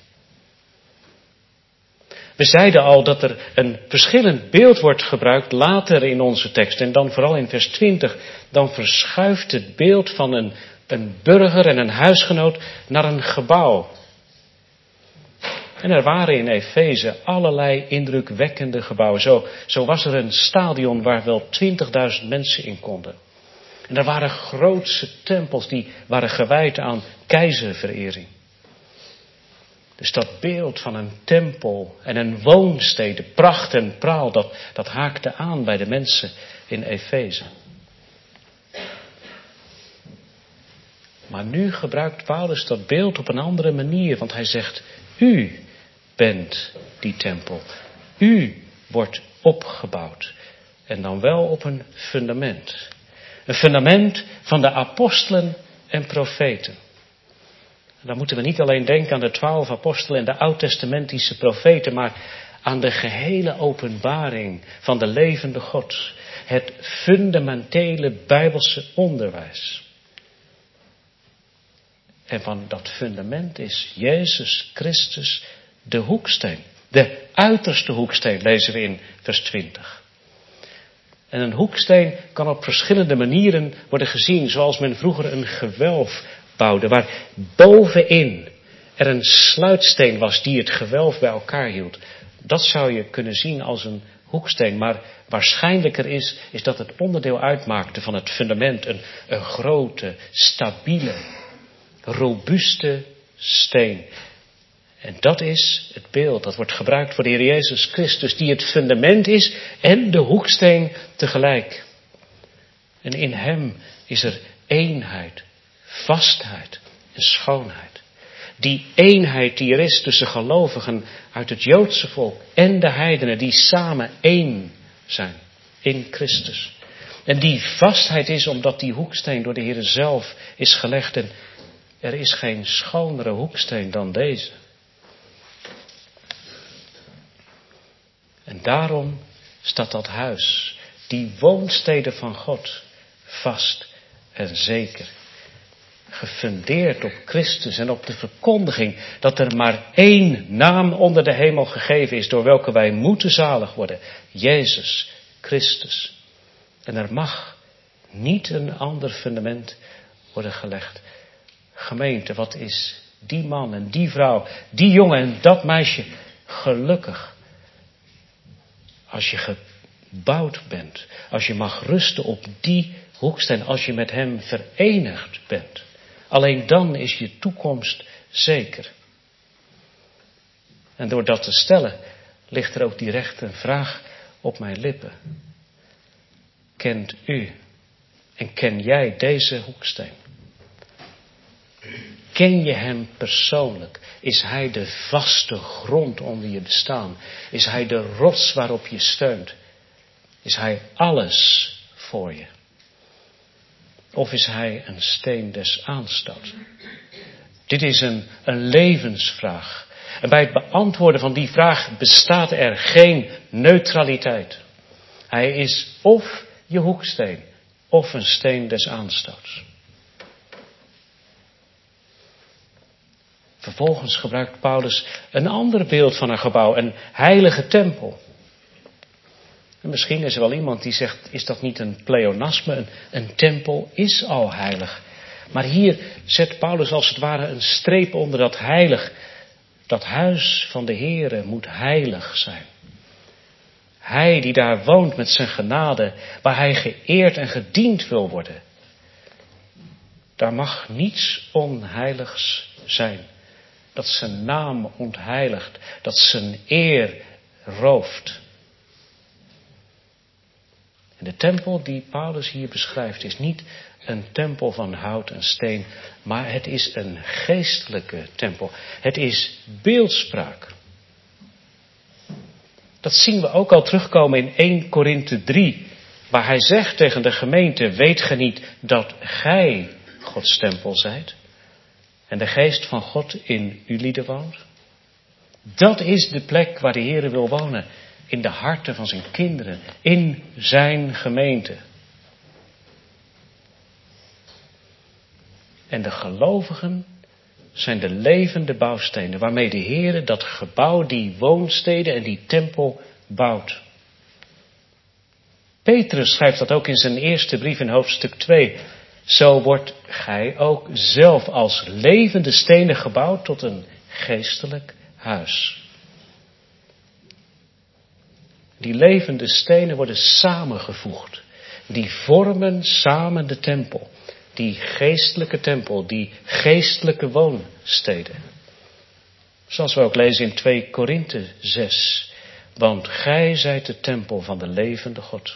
We zeiden al dat er een verschillend beeld wordt gebruikt later in onze tekst. En dan vooral in vers 20. Dan verschuift het beeld van een burger en een huisgenoot naar een gebouw. En er waren in Efeze allerlei indrukwekkende gebouwen. Zo was er een stadion waar wel 20.000 mensen in konden. En er waren grootse tempels die waren gewijd aan keizerverering. Dus dat beeld van een tempel en een woonstede, pracht en praal, dat haakte aan bij de mensen in Efeze. Maar nu gebruikt Paulus dat beeld op een andere manier, want hij zegt, u bent die tempel. U wordt opgebouwd. En dan wel op een fundament. Een fundament van de apostelen en profeten. Dan moeten we niet alleen denken aan de 12 apostelen en de oud-testamentische profeten, maar aan de gehele openbaring van de levende God. Het fundamentele Bijbelse onderwijs. En van dat fundament is Jezus Christus de hoeksteen. De uiterste hoeksteen lezen we in vers 20. En een hoeksteen kan op verschillende manieren worden gezien, zoals men vroeger een gewelf bouwde, waar bovenin er een sluitsteen was die het gewelf bij elkaar hield. Dat zou je kunnen zien als een hoeksteen, maar waarschijnlijker is dat het onderdeel uitmaakte van het fundament, een grote, stabiele, robuuste steen. En dat is het beeld dat wordt gebruikt voor de Heer Jezus Christus, die het fundament is en de hoeksteen tegelijk. En in hem is er eenheid, vastheid en schoonheid. Die eenheid die er is tussen gelovigen uit het Joodse volk en de heidenen die samen één zijn in Christus. En die vastheid is omdat die hoeksteen door de Heer zelf is gelegd en er is geen schonere hoeksteen dan deze. En daarom staat dat huis, die woonstede van God, vast en zeker. Gefundeerd op Christus en op de verkondiging dat er maar één naam onder de hemel gegeven is door welke wij moeten zalig worden. Jezus Christus. En er mag niet een ander fundament worden gelegd. Gemeente, wat is die man en die vrouw, die jongen en dat meisje gelukkig. Als je gebouwd bent, als je mag rusten op die hoeksteen, als je met hem verenigd bent. Alleen dan is je toekomst zeker. En door dat te stellen, ligt er ook direct een vraag op mijn lippen. Kent u en ken jij deze hoeksteen? Ken je hem persoonlijk? Is hij de vaste grond onder je bestaan? Is hij de rots waarop je steunt? Is hij alles voor je? Of is hij een steen des aanstoots? Dit is een levensvraag. En bij het beantwoorden van die vraag bestaat er geen neutraliteit. Hij is of je hoeksteen, of een steen des aanstoots. Vervolgens gebruikt Paulus een ander beeld van een gebouw, een heilige tempel. En misschien is er wel iemand die zegt, is dat niet een pleonasme? Een tempel is al heilig. Maar hier zet Paulus als het ware een streep onder dat heilig. Dat huis van de Heere moet heilig zijn. Hij die daar woont met zijn genade, waar hij geëerd en gediend wil worden. Daar mag niets onheiligs zijn. Dat zijn naam ontheiligt, dat zijn eer rooft. En de tempel die Paulus hier beschrijft is niet een tempel van hout en steen, maar het is een geestelijke tempel. Het is beeldspraak. Dat zien we ook al terugkomen in 1 Korinthe 3, waar hij zegt tegen de gemeente, weet ge niet dat gij Gods tempel zijt? En de geest van God in u lieden woont? Dat is de plek waar de Heere wil wonen. In de harten van zijn kinderen. In zijn gemeente. En de gelovigen zijn de levende bouwstenen. Waarmee de Heere dat gebouw, die woonsteden en die tempel bouwt. Petrus schrijft dat ook in zijn eerste brief in hoofdstuk 2. Zo wordt gij ook zelf als levende stenen gebouwd tot een geestelijk huis. Die levende stenen worden samengevoegd. Die vormen samen de tempel. Die geestelijke tempel, die geestelijke woonsteden. Zoals we ook lezen in 2 Korinthe 6. Want gij zijt de tempel van de levende God.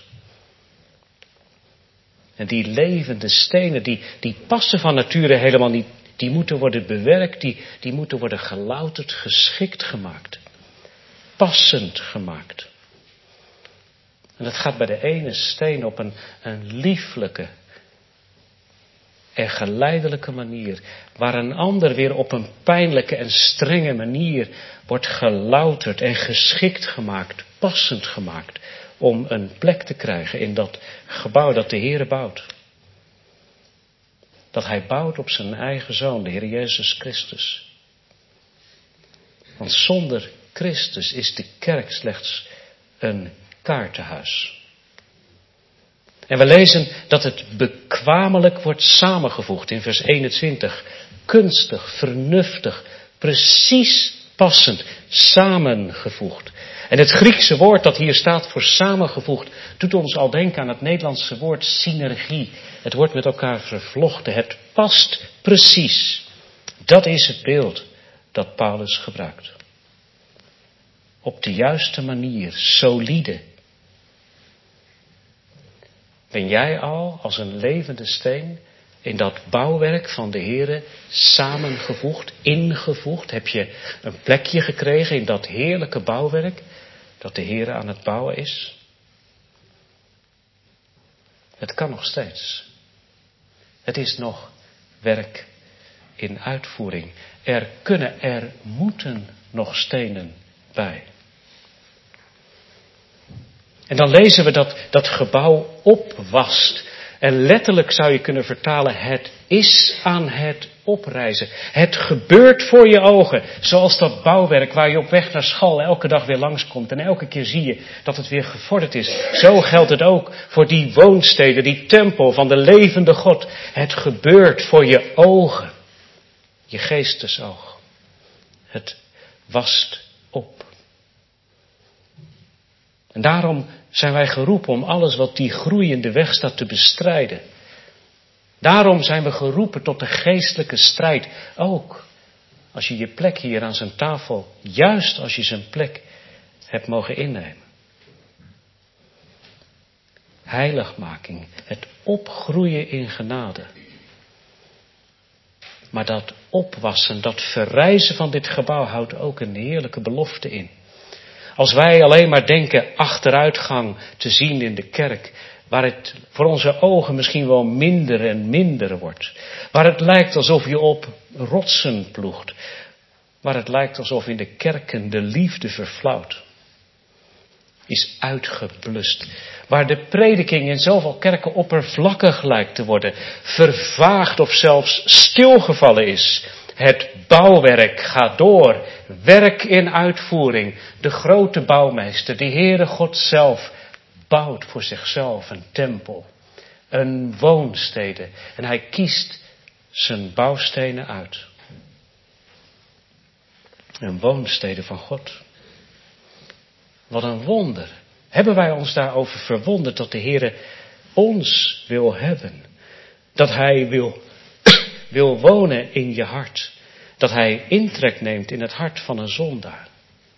En die levende stenen, die passen van nature helemaal niet. Die moeten worden bewerkt, die moeten worden gelouterd, geschikt gemaakt. Passend gemaakt. En dat gaat bij de ene steen op een lieflijke en geleidelijke manier. Waar een ander weer op een pijnlijke en strenge manier wordt gelouterd en geschikt gemaakt, passend gemaakt. Om een plek te krijgen in dat gebouw dat de Heere bouwt. Dat hij bouwt op zijn eigen Zoon, de Heer Jezus Christus. Want zonder Christus is de kerk slechts een kaartenhuis. En we lezen dat het bekwamelijk wordt samengevoegd in vers 21. Kunstig, vernuftig, precies passend, samengevoegd. En het Griekse woord dat hier staat voor samengevoegd, doet ons al denken aan het Nederlandse woord synergie. Het wordt met elkaar vervlochten, het past precies. Dat is het beeld dat Paulus gebruikt. Op de juiste manier, solide. Ben jij al als een levende steen in dat bouwwerk van de Heere samengevoegd, ingevoegd? Heb je een plekje gekregen in dat heerlijke bouwwerk dat de Heere aan het bouwen is? Het kan nog steeds. Het is nog werk in uitvoering. Er moeten nog stenen bij. En dan lezen we dat dat gebouw opwast. En letterlijk zou je kunnen vertalen, het is aan het oprijzen. Het gebeurt voor je ogen. Zoals dat bouwwerk waar je op weg naar school elke dag weer langskomt. En elke keer zie je dat het weer gevorderd is. Zo geldt het ook voor die woonsteden, die tempel van de levende God. Het gebeurt voor je ogen. Je geestesoog. Het wast op. En daarom zijn wij geroepen om alles wat die groeiende weg staat te bestrijden. Daarom zijn we geroepen tot de geestelijke strijd. Ook als je je plek hier aan zijn tafel, juist als je zijn plek hebt mogen innemen. Heiligmaking, het opgroeien in genade. Maar dat opwassen, dat verrijzen van dit gebouw houdt ook een heerlijke belofte in. Als wij alleen maar denken achteruitgang te zien in de kerk, waar het voor onze ogen misschien wel minder en minder wordt. Waar het lijkt alsof je op rotsen ploegt. Waar het lijkt alsof in de kerken de liefde verflauwt. Is uitgeblust. Waar de prediking in zoveel kerken oppervlakkig lijkt te worden. Vervaagd of zelfs stilgevallen is. Het bouwwerk gaat door. Werk in uitvoering. De grote bouwmeester, de Heere God zelf, bouwt voor zichzelf een tempel. Een woonstede. En hij kiest zijn bouwstenen uit. Een woonstede van God. Wat een wonder. Hebben wij ons daarover verwonderd dat de Heere ons wil hebben? Dat hij wil wonen in je hart. Dat hij intrek neemt in het hart van een zondaar.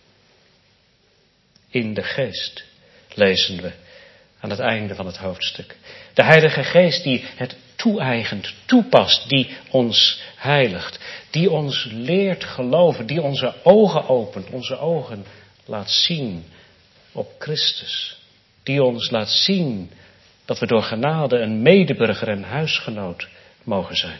In de geest, lezen we aan het einde van het hoofdstuk. De Heilige Geest die het toe-eigent, toepast, die ons heiligt. Die ons leert geloven, die onze ogen opent, onze ogen laat zien op Christus. Die ons laat zien dat we door genade een medeburger en huisgenoot mogen zijn.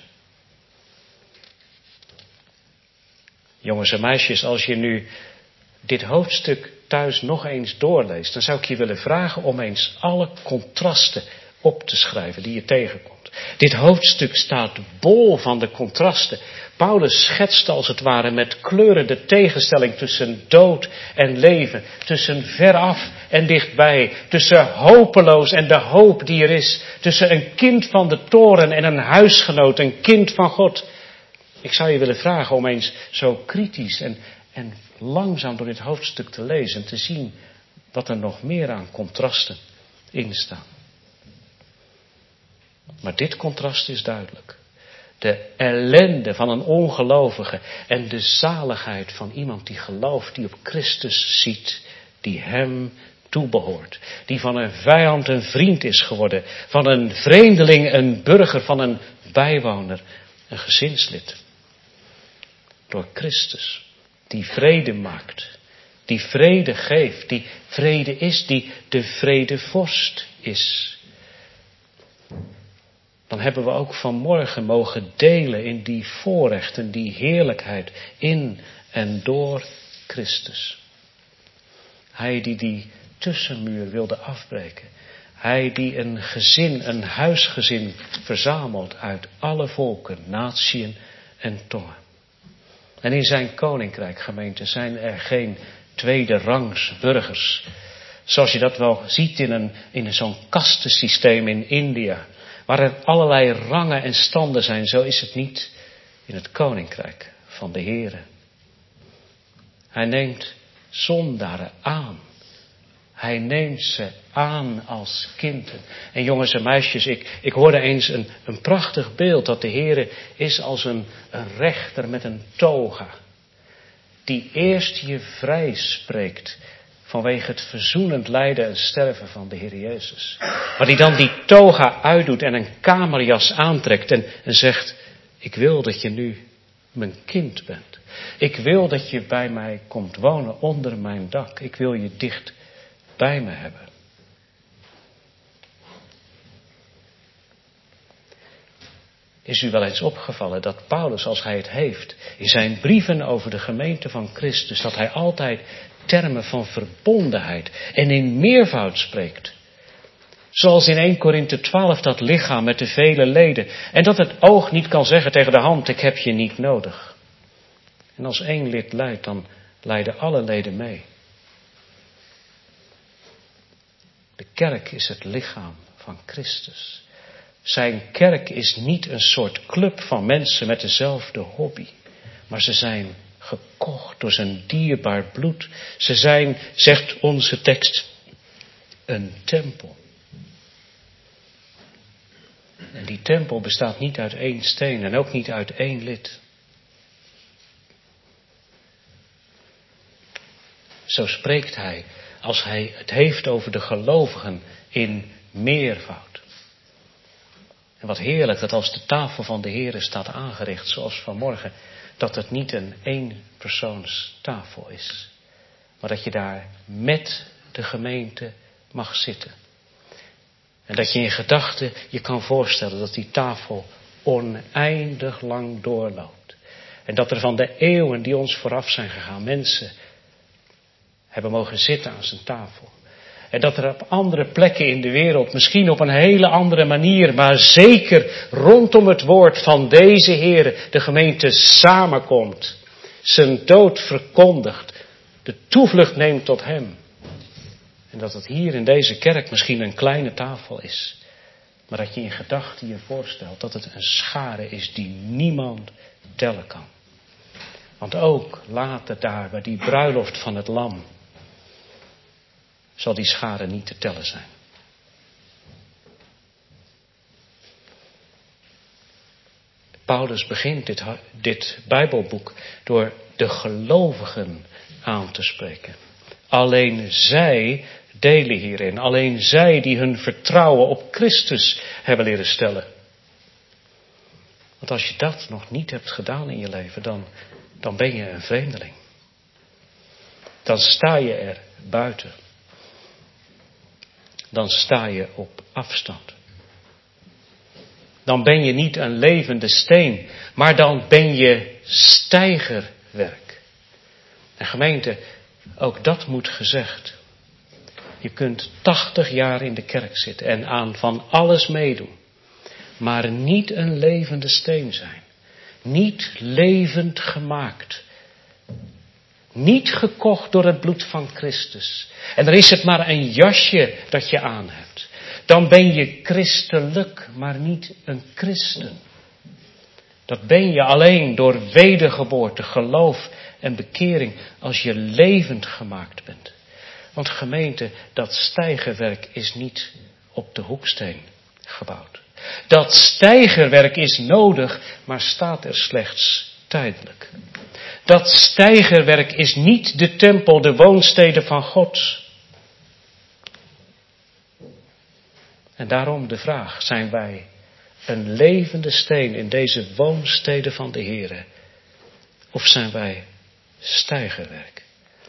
Jongens en meisjes, als je nu dit hoofdstuk thuis nog eens doorleest, dan zou ik je willen vragen om eens alle contrasten op te schrijven die je tegenkomt. Dit hoofdstuk staat bol van de contrasten. Paulus schetst als het ware met kleuren de tegenstelling tussen dood en leven, tussen veraf en dichtbij, tussen hopeloos en de hoop die er is, tussen een kind van de toren en een huisgenoot, een kind van God. Ik zou je willen vragen om eens zo kritisch en langzaam door dit hoofdstuk te lezen en te zien wat er nog meer aan contrasten in staan. Maar dit contrast is duidelijk. De ellende van een ongelovige en de zaligheid van iemand die gelooft, die op Christus ziet, die hem toebehoort. Die van een vijand een vriend is geworden, van een vreemdeling een burger, van een bijwoner een gezinslid. Door Christus, die vrede maakt, die vrede geeft, die vrede is, die de vredevorst is. Dan hebben we ook vanmorgen mogen delen in die voorrechten, die heerlijkheid in en door Christus. Hij die tussenmuur wilde afbreken. Hij die een gezin, een huisgezin verzamelt uit alle volken, natieën en tongen. En in zijn koninkrijk, gemeente, zijn er geen tweede rangs burgers. Zoals je dat wel ziet in zo'n kastensysteem in India. Waar er allerlei rangen en standen zijn, zo is het niet in het koninkrijk van de Heere. Hij neemt zondaren aan. Hij neemt ze aan als kinderen. En jongens en meisjes, ik hoorde eens een prachtig beeld dat de Heere is als een rechter met een toga. Die eerst je vrij spreekt vanwege het verzoenend lijden en sterven van de Heer Jezus. Maar die dan die toga uitdoet en een kamerjas aantrekt en zegt, ik wil dat je nu mijn kind bent. Ik wil dat je bij mij komt wonen onder mijn dak. Ik wil je dicht bij me hebben. Is u wel eens opgevallen dat Paulus, als hij het heeft, in zijn brieven over de gemeente van Christus, dat hij altijd termen van verbondenheid en in meervoud spreekt. Zoals in 1 Korinthe 12 dat lichaam met de vele leden. En dat het oog niet kan zeggen tegen de hand, ik heb je niet nodig. En als één lid lijdt, dan lijden alle leden mee. De kerk is het lichaam van Christus. Zijn kerk is niet een soort club van mensen met dezelfde hobby. Maar ze zijn gekocht door zijn dierbaar bloed. Ze zijn, zegt onze tekst, een tempel. En die tempel bestaat niet uit één steen en ook niet uit één lid. Zo spreekt hij als hij het heeft over de gelovigen in meervoud. En wat heerlijk dat als de tafel van de Heere staat aangericht, zoals vanmorgen, dat het niet een eenpersoonstafel is. Maar dat je daar met de gemeente mag zitten. En dat je in gedachten je kan voorstellen dat die tafel oneindig lang doorloopt. En dat er van de eeuwen die ons vooraf zijn gegaan, mensen hebben mogen zitten aan zijn tafel. En dat er op andere plekken in de wereld, misschien op een hele andere manier, maar zeker rondom het woord van deze Heere, de gemeente samenkomt. Zijn dood verkondigt. De toevlucht neemt tot hem. En dat het hier in deze kerk misschien een kleine tafel is. Maar dat je in gedachten je voorstelt dat het een schare is die niemand tellen kan. Want ook later daar bij die bruiloft van het lam zal die schare niet te tellen zijn. Paulus begint dit Bijbelboek door de gelovigen aan te spreken. Alleen zij delen hierin. Alleen zij die hun vertrouwen op Christus hebben leren stellen. Want als je dat nog niet hebt gedaan in je leven, dan ben je een vreemdeling. Dan sta je er buiten. Dan sta je op afstand. Dan ben je niet een levende steen, maar dan ben je steigerwerk. En gemeente, ook dat moet gezegd. Je kunt 80 jaar in de kerk zitten en aan van alles meedoen. Maar niet een levende steen zijn. Niet levend gemaakt. Niet gekocht door het bloed van Christus. En dan is het maar een jasje dat je aan hebt. Dan ben je christelijk, maar niet een christen. Dat ben je alleen door wedergeboorte, geloof en bekering als je levend gemaakt bent. Want gemeente, dat steigerwerk is niet op de hoeksteen gebouwd. Dat steigerwerk is nodig, maar staat er slechts tijdelijk. Dat steigerwerk is niet de tempel, de woonstede van God. En daarom de vraag, zijn wij een levende steen in deze woonstede van de Heere? Of zijn wij steigerwerk?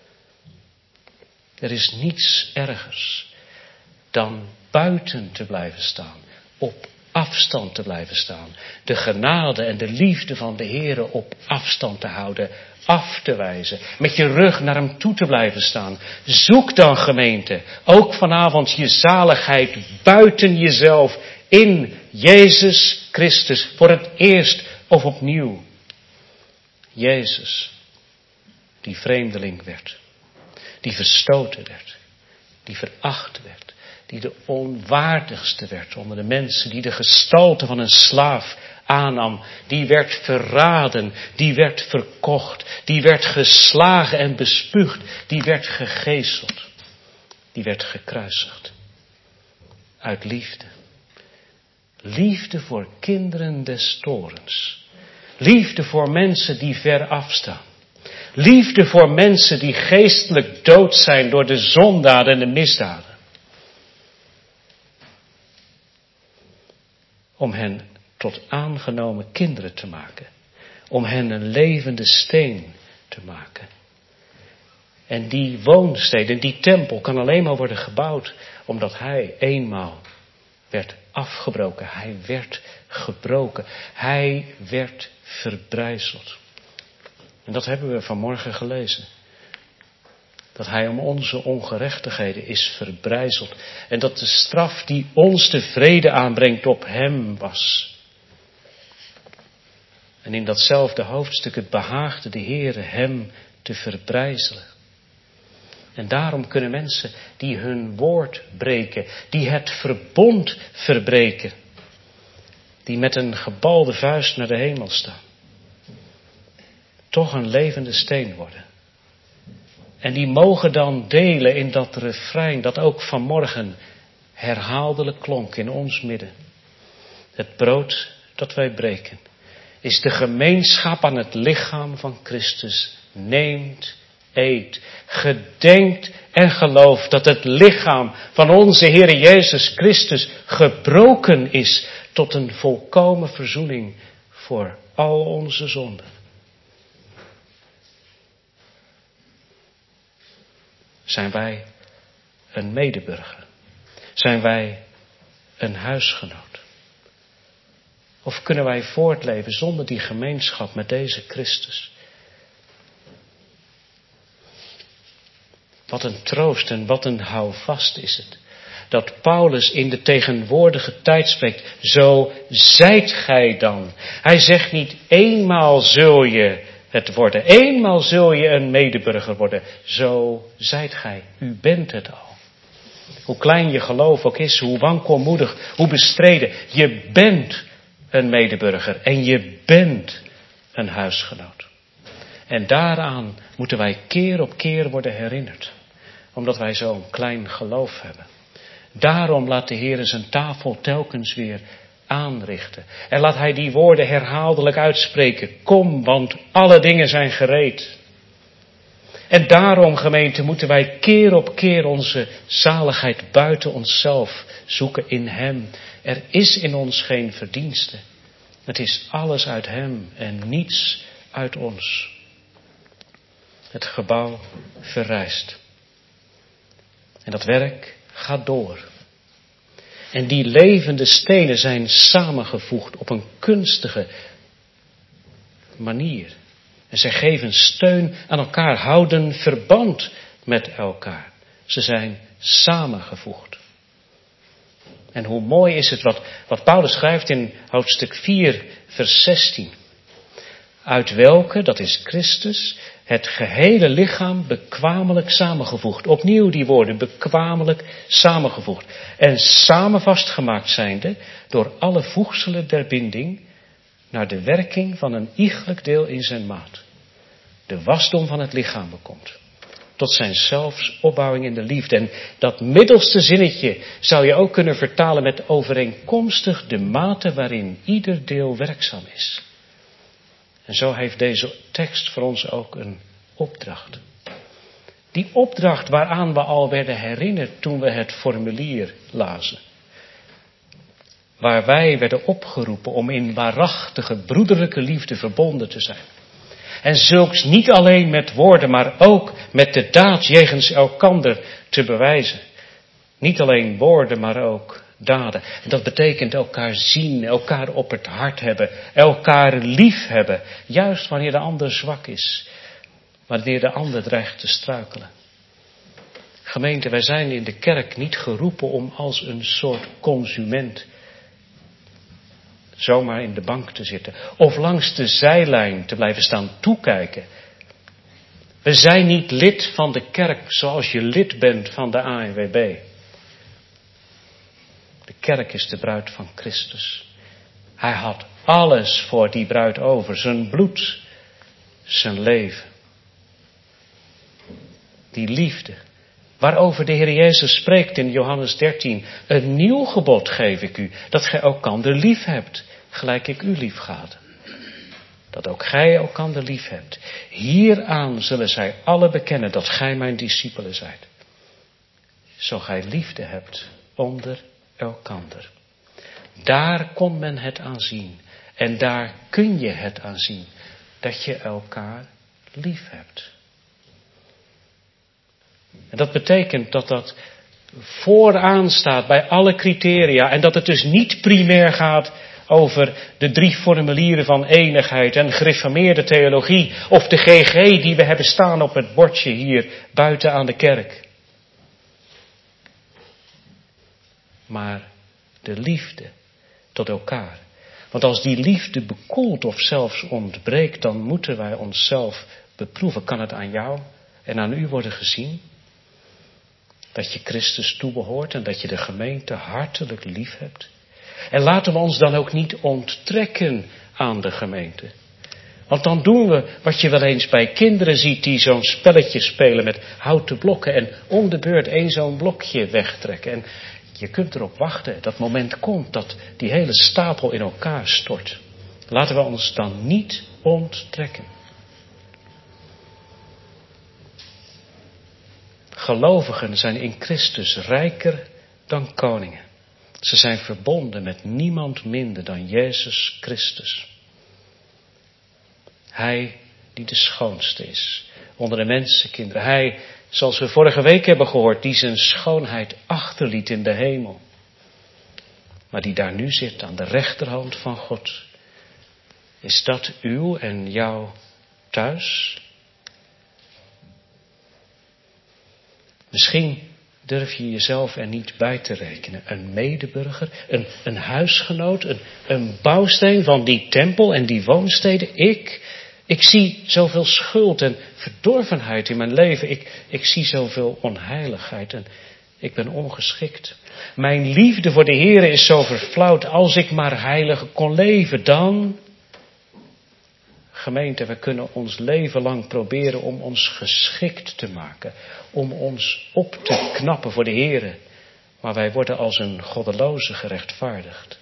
Er is niets ergers dan buiten te blijven staan, op afstand te blijven staan, de genade en de liefde van de Heere op afstand te houden, af te wijzen, met je rug naar hem toe te blijven staan. Zoek dan, gemeente, ook vanavond je zaligheid buiten jezelf, in Jezus Christus, voor het eerst of opnieuw. Jezus, die vreemdeling werd, die verstoten werd, die veracht werd, die de onwaardigste werd onder de mensen, die de gestalte van een slaaf aannam, die werd verraden, die werd verkocht, die werd geslagen en bespuugd, die werd gegezeld, die werd gekruisigd. Uit liefde. Liefde voor kinderen des torens. Liefde voor mensen die ver afstaan. Liefde voor mensen die geestelijk dood zijn door de zondaden en de misdaden. Om hen tot aangenomen kinderen te maken. Om hen een levende steen te maken. En die woonsteden, die tempel kan alleen maar worden gebouwd omdat hij eenmaal werd afgebroken. Hij werd gebroken. Hij werd verbrijzeld. En dat hebben we vanmorgen gelezen. Dat hij om onze ongerechtigheden is verbrijzeld. En dat de straf die ons de vrede aanbrengt op hem was. En in datzelfde hoofdstuk het behaagde de Heere hem te verbrijzelen. En daarom kunnen mensen die hun woord breken, die het verbond verbreken, die met een gebalde vuist naar de hemel staan, toch een levende steen worden. En die mogen dan delen in dat refrein dat ook vanmorgen herhaaldelijk klonk in ons midden. Het brood dat wij breken is de gemeenschap aan het lichaam van Christus. Neemt, eet, gedenkt en gelooft dat het lichaam van onze Heere Jezus Christus gebroken is tot een volkomen verzoening voor al onze zonden. Zijn wij een medeburger? Zijn wij een huisgenoot? Of kunnen wij voortleven zonder die gemeenschap met deze Christus? Wat een troost en wat een houvast is het. Dat Paulus in de tegenwoordige tijd spreekt. Zo zijt gij dan. Hij zegt niet eenmaal zul je het worden. Eenmaal zul je een medeburger worden. Zo zijt gij. U bent het al. Hoe klein je geloof ook is, hoe wankelmoedig, hoe bestreden. Je bent een medeburger en je bent een huisgenoot. En daaraan moeten wij keer op keer worden herinnerd. Omdat wij zo'n klein geloof hebben. Daarom laat de Heer zijn tafel telkens weer aanrichten. En laat hij die woorden herhaaldelijk uitspreken. Kom, want alle dingen zijn gereed. En daarom, gemeente, moeten wij keer op keer onze zaligheid buiten onszelf zoeken in hem. Er is in ons geen verdienste. Het is alles uit hem en niets uit ons. Het gebouw verrijst. En dat werk gaat door. En die levende stenen zijn samengevoegd op een kunstige manier. En zij geven steun aan elkaar, houden verband met elkaar. Ze zijn samengevoegd. En hoe mooi is het wat Paulus schrijft in hoofdstuk 4, vers 16. Uit welke, dat is Christus, het gehele lichaam bekwamelijk samengevoegd. Opnieuw die woorden, bekwamelijk samengevoegd. En samen vastgemaakt zijnde door alle voegselen der binding naar de werking van een iegelijk deel in zijn maat. De wasdom van het lichaam bekomt. Tot zijn zelfs opbouwing in de liefde. En dat middelste zinnetje zou je ook kunnen vertalen met overeenkomstig de mate waarin ieder deel werkzaam is. En zo heeft deze tekst voor ons ook een opdracht. Die opdracht waaraan we al werden herinnerd toen we het formulier lazen. Waar wij werden opgeroepen om in waarachtige broederlijke liefde verbonden te zijn. En zulks niet alleen met woorden, maar ook met de daad jegens elkander te bewijzen. Niet alleen woorden, maar ook daden. En dat betekent elkaar zien, elkaar op het hart hebben, elkaar lief hebben. Juist wanneer de ander zwak is, wanneer de ander dreigt te struikelen. Gemeente, wij zijn in de kerk niet geroepen om als een soort consument zomaar in de bank te zitten. Of langs de zijlijn te blijven staan toekijken. We zijn niet lid van de kerk zoals je lid bent van de ANWB. De kerk is de bruid van Christus. Hij had alles voor die bruid over. Zijn bloed, zijn leven. Die liefde. Waarover de Heer Jezus spreekt in Johannes 13. Een nieuw gebod geef ik u. Dat gij elkander lief hebt. Gelijk ik u lief gehad. dat ook gij elkander lief hebt. Hieraan zullen zij alle bekennen dat gij mijn discipelen zijt. Zo gij liefde hebt onder elkander. Daar kon men het aan zien. En daar kun je het aan zien. Dat je elkaar lief hebt. En dat betekent dat dat vooraan staat bij alle criteria. En dat het dus niet primair gaat over de 3 formulieren van eenigheid en gereformeerde theologie. Of de GG die we hebben staan op het bordje hier buiten aan de kerk. Maar de liefde tot elkaar. Want als die liefde bekoelt of zelfs ontbreekt, dan moeten wij onszelf beproeven. Kan het aan jou en aan u worden gezien? Dat je Christus toebehoort en dat je de gemeente hartelijk lief hebt. En laten we ons dan ook niet onttrekken aan de gemeente. Want dan doen we wat je wel eens bij kinderen ziet die zo'n spelletje spelen met houten blokken en om de beurt één zo'n blokje wegtrekken. En je kunt erop wachten, dat moment komt dat die hele stapel in elkaar stort. Laten we ons dan niet onttrekken. Gelovigen zijn in Christus rijker dan koningen. Ze zijn verbonden met niemand minder dan Jezus Christus. Hij die de schoonste is onder de mensenkinderen. Hij, zoals we vorige week hebben gehoord, die zijn schoonheid achterliet in de hemel. Maar die daar nu zit aan de rechterhand van God. Is dat uw en jouw thuis? Misschien durf je jezelf er niet bij te rekenen. Een medeburger, een huisgenoot, een bouwsteen van die tempel en die woonsteden. Ik zie zoveel schuld en verdorvenheid in mijn leven. Ik zie zoveel onheiligheid en ik ben ongeschikt. Mijn liefde voor de Heere is zo verflauwd. Als ik maar heilig kon leven, dan... Gemeente, we kunnen ons leven lang proberen om ons geschikt te maken. Om ons op te knappen voor de Heere. Maar wij worden als een goddeloze gerechtvaardigd.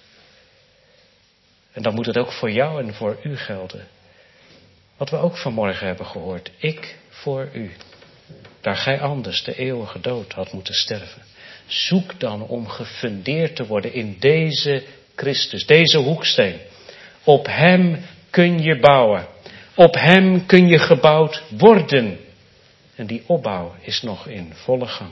En dan moet het ook voor jou en voor u gelden. Wat we ook vanmorgen hebben gehoord. Ik voor u. Daar gij anders de eeuwige dood had moeten sterven. Zoek dan om gefundeerd te worden in deze Christus. Deze hoeksteen. Op hem kun je bouwen. Op hem kun je gebouwd worden. En die opbouw is nog in volle gang.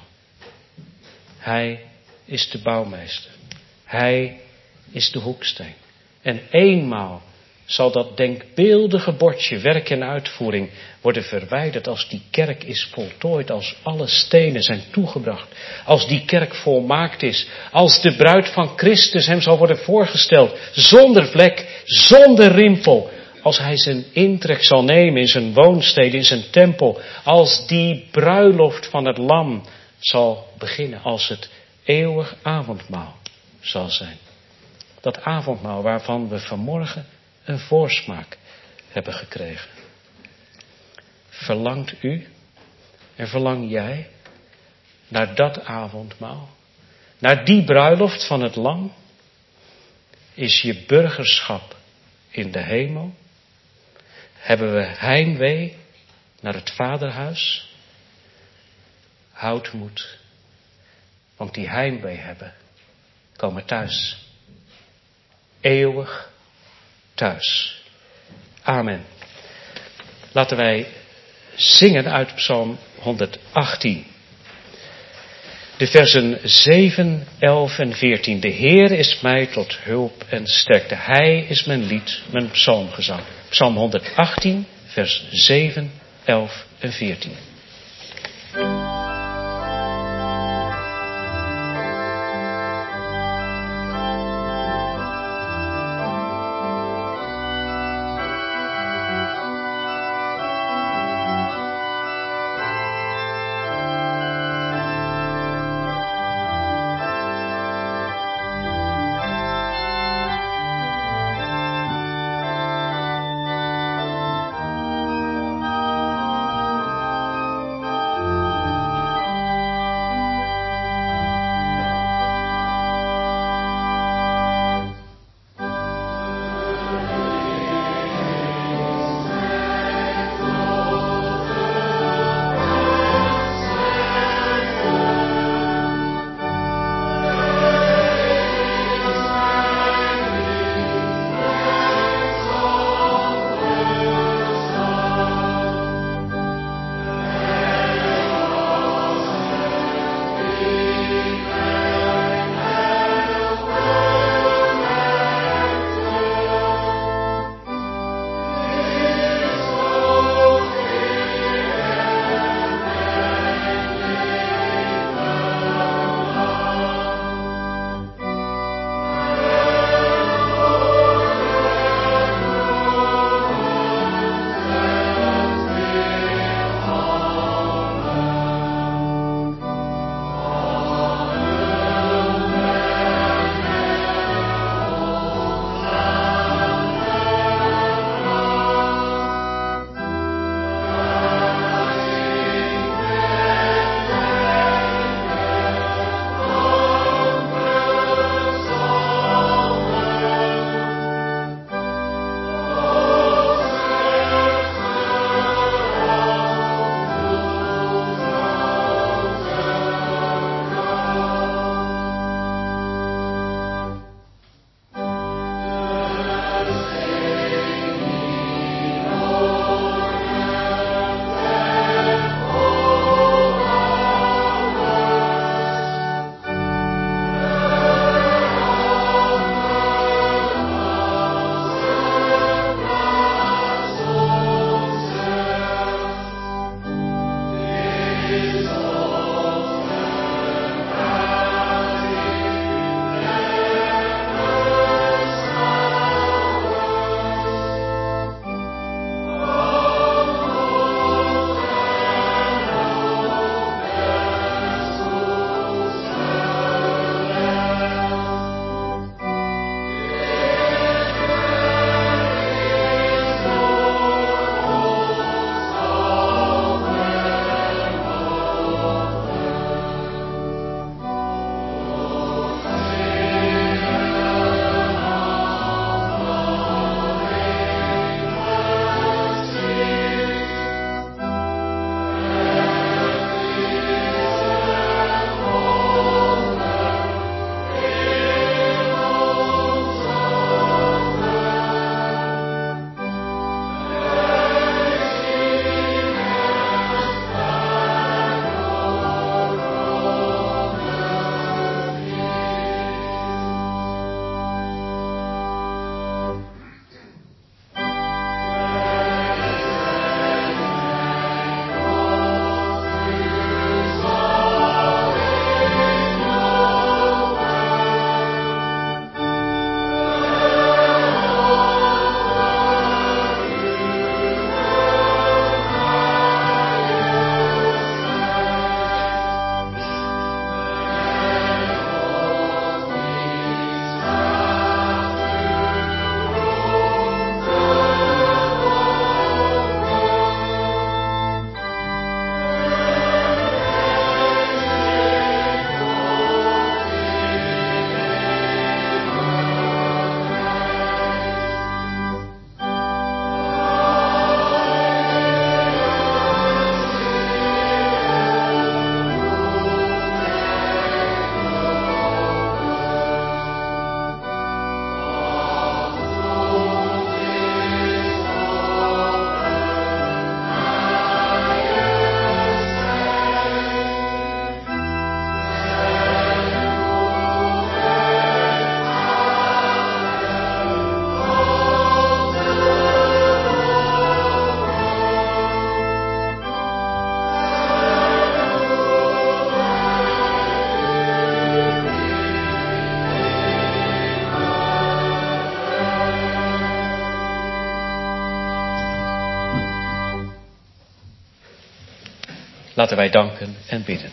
Hij is de bouwmeester. Hij is de hoeksteen. En eenmaal zal dat denkbeeldige bordje werk en uitvoering worden verwijderd als die kerk is voltooid, als alle stenen zijn toegebracht, als die kerk volmaakt is, als de bruid van Christus hem zal worden voorgesteld, zonder vlek, zonder rimpel, als hij zijn intrek zal nemen in zijn woonstede, in zijn tempel, als die bruiloft van het lam zal beginnen, als het eeuwig avondmaal zal zijn. Dat avondmaal waarvan we vanmorgen een voorsmaak hebben gekregen. Verlangt u en verlang jij naar dat avondmaal? Naar die bruiloft van het lam? Is je burgerschap in de hemel? Hebben we heimwee naar het vaderhuis? Houd moed, want die heimwee hebben, komen thuis. Eeuwig thuis. Amen. Laten wij zingen uit Psalm 118. De versen 7, 11 en 14. De Heer is mij tot hulp en sterkte. Hij is mijn lied, mijn psalmgezang. Psalm 118, vers 7, 11 en 14. Laten wij danken en bidden.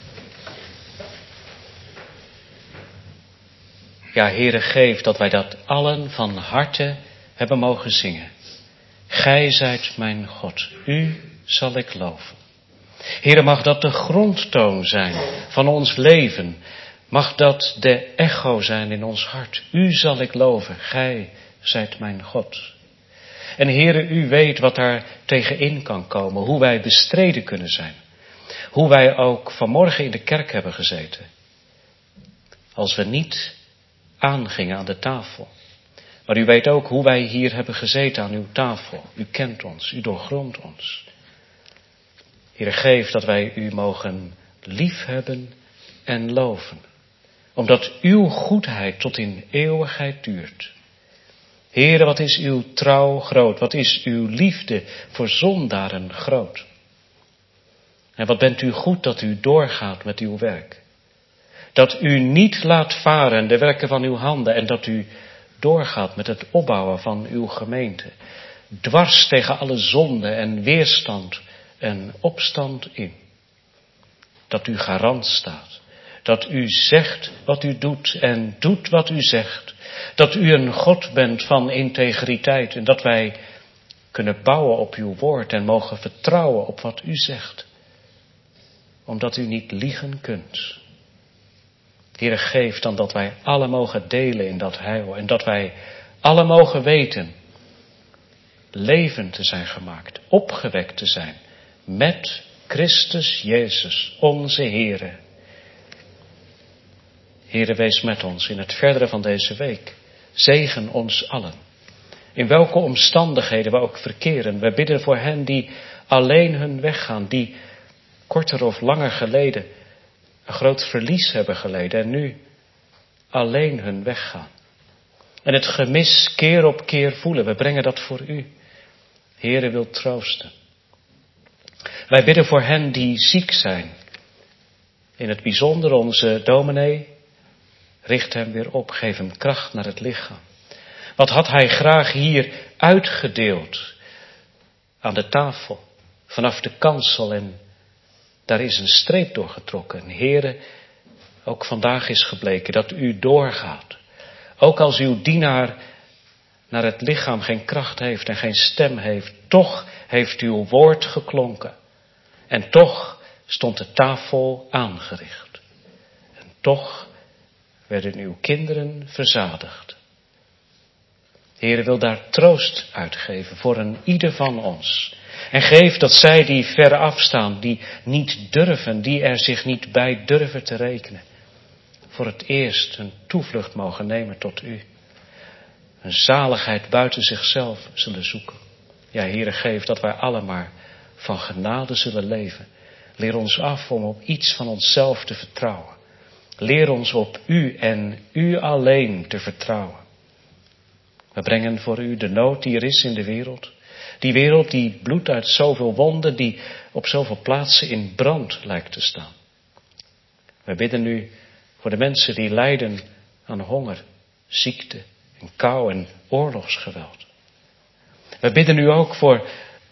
Ja, Heere, geef dat wij dat allen van harte hebben mogen zingen. Gij zijt mijn God, u zal ik loven. Heere, mag dat de grondtoon zijn van ons leven. Mag dat de echo zijn in ons hart. U zal ik loven, gij zijt mijn God. En Heere, u weet wat daar tegenin kan komen, hoe wij bestreden kunnen zijn. Hoe wij ook vanmorgen in de kerk hebben gezeten. Als we niet aangingen aan de tafel. Maar u weet ook hoe wij hier hebben gezeten aan uw tafel. U kent ons, u doorgrondt ons. Heere, geef dat wij u mogen liefhebben en loven. Omdat uw goedheid tot in eeuwigheid duurt. Heere, wat is uw trouw groot, wat is uw liefde voor zondaren groot. En wat bent u goed dat u doorgaat met uw werk. Dat u niet laat varen de werken van uw handen en dat u doorgaat met het opbouwen van uw gemeente. Dwars tegen alle zonde en weerstand en opstand in. Dat u garant staat. Dat u zegt wat u doet en doet wat u zegt. Dat u een God bent van integriteit en dat wij kunnen bouwen op uw woord en mogen vertrouwen op wat u zegt. Omdat u niet liegen kunt. Heere, geef dan dat wij alle mogen delen in dat heil en dat wij alle mogen weten levend te zijn gemaakt, opgewekt te zijn met Christus Jezus, onze Heere. Heere, wees met ons in het verdere van deze week. Zegen ons allen. In welke omstandigheden we ook verkeren. We bidden voor hen die alleen hun weg gaan, die korter of langer geleden een groot verlies hebben geleden en nu alleen hun weg gaan. En het gemis keer op keer voelen. We brengen dat voor u. Heere, wil troosten. Wij bidden voor hen die ziek zijn. In het bijzonder onze dominee. Richt hem weer op. Geef hem kracht naar het lichaam. Wat had hij graag hier uitgedeeld. Aan de tafel. Vanaf de kansel. En daar is een streep doorgetrokken. En Heere, ook vandaag is gebleken dat u doorgaat. Ook als uw dienaar naar het lichaam geen kracht heeft en geen stem heeft. Toch heeft uw woord geklonken. En toch stond de tafel aangericht. En toch werden uw kinderen verzadigd. Heere, wil daar troost uitgeven voor een ieder van ons. En geef dat zij die ver afstaan, die niet durven, die er zich niet bij durven te rekenen, voor het eerst een toevlucht mogen nemen tot u. Een zaligheid buiten zichzelf zullen zoeken. Ja, Heere, geef dat wij allemaal van genade zullen leven. Leer ons af om op iets van onszelf te vertrouwen. Leer ons op u en u alleen te vertrouwen. We brengen voor u de nood die er is in de wereld. Die wereld die bloedt uit zoveel wonden, die op zoveel plaatsen in brand lijkt te staan. We bidden u voor de mensen die lijden aan honger, ziekte en kou en oorlogsgeweld. We bidden u ook voor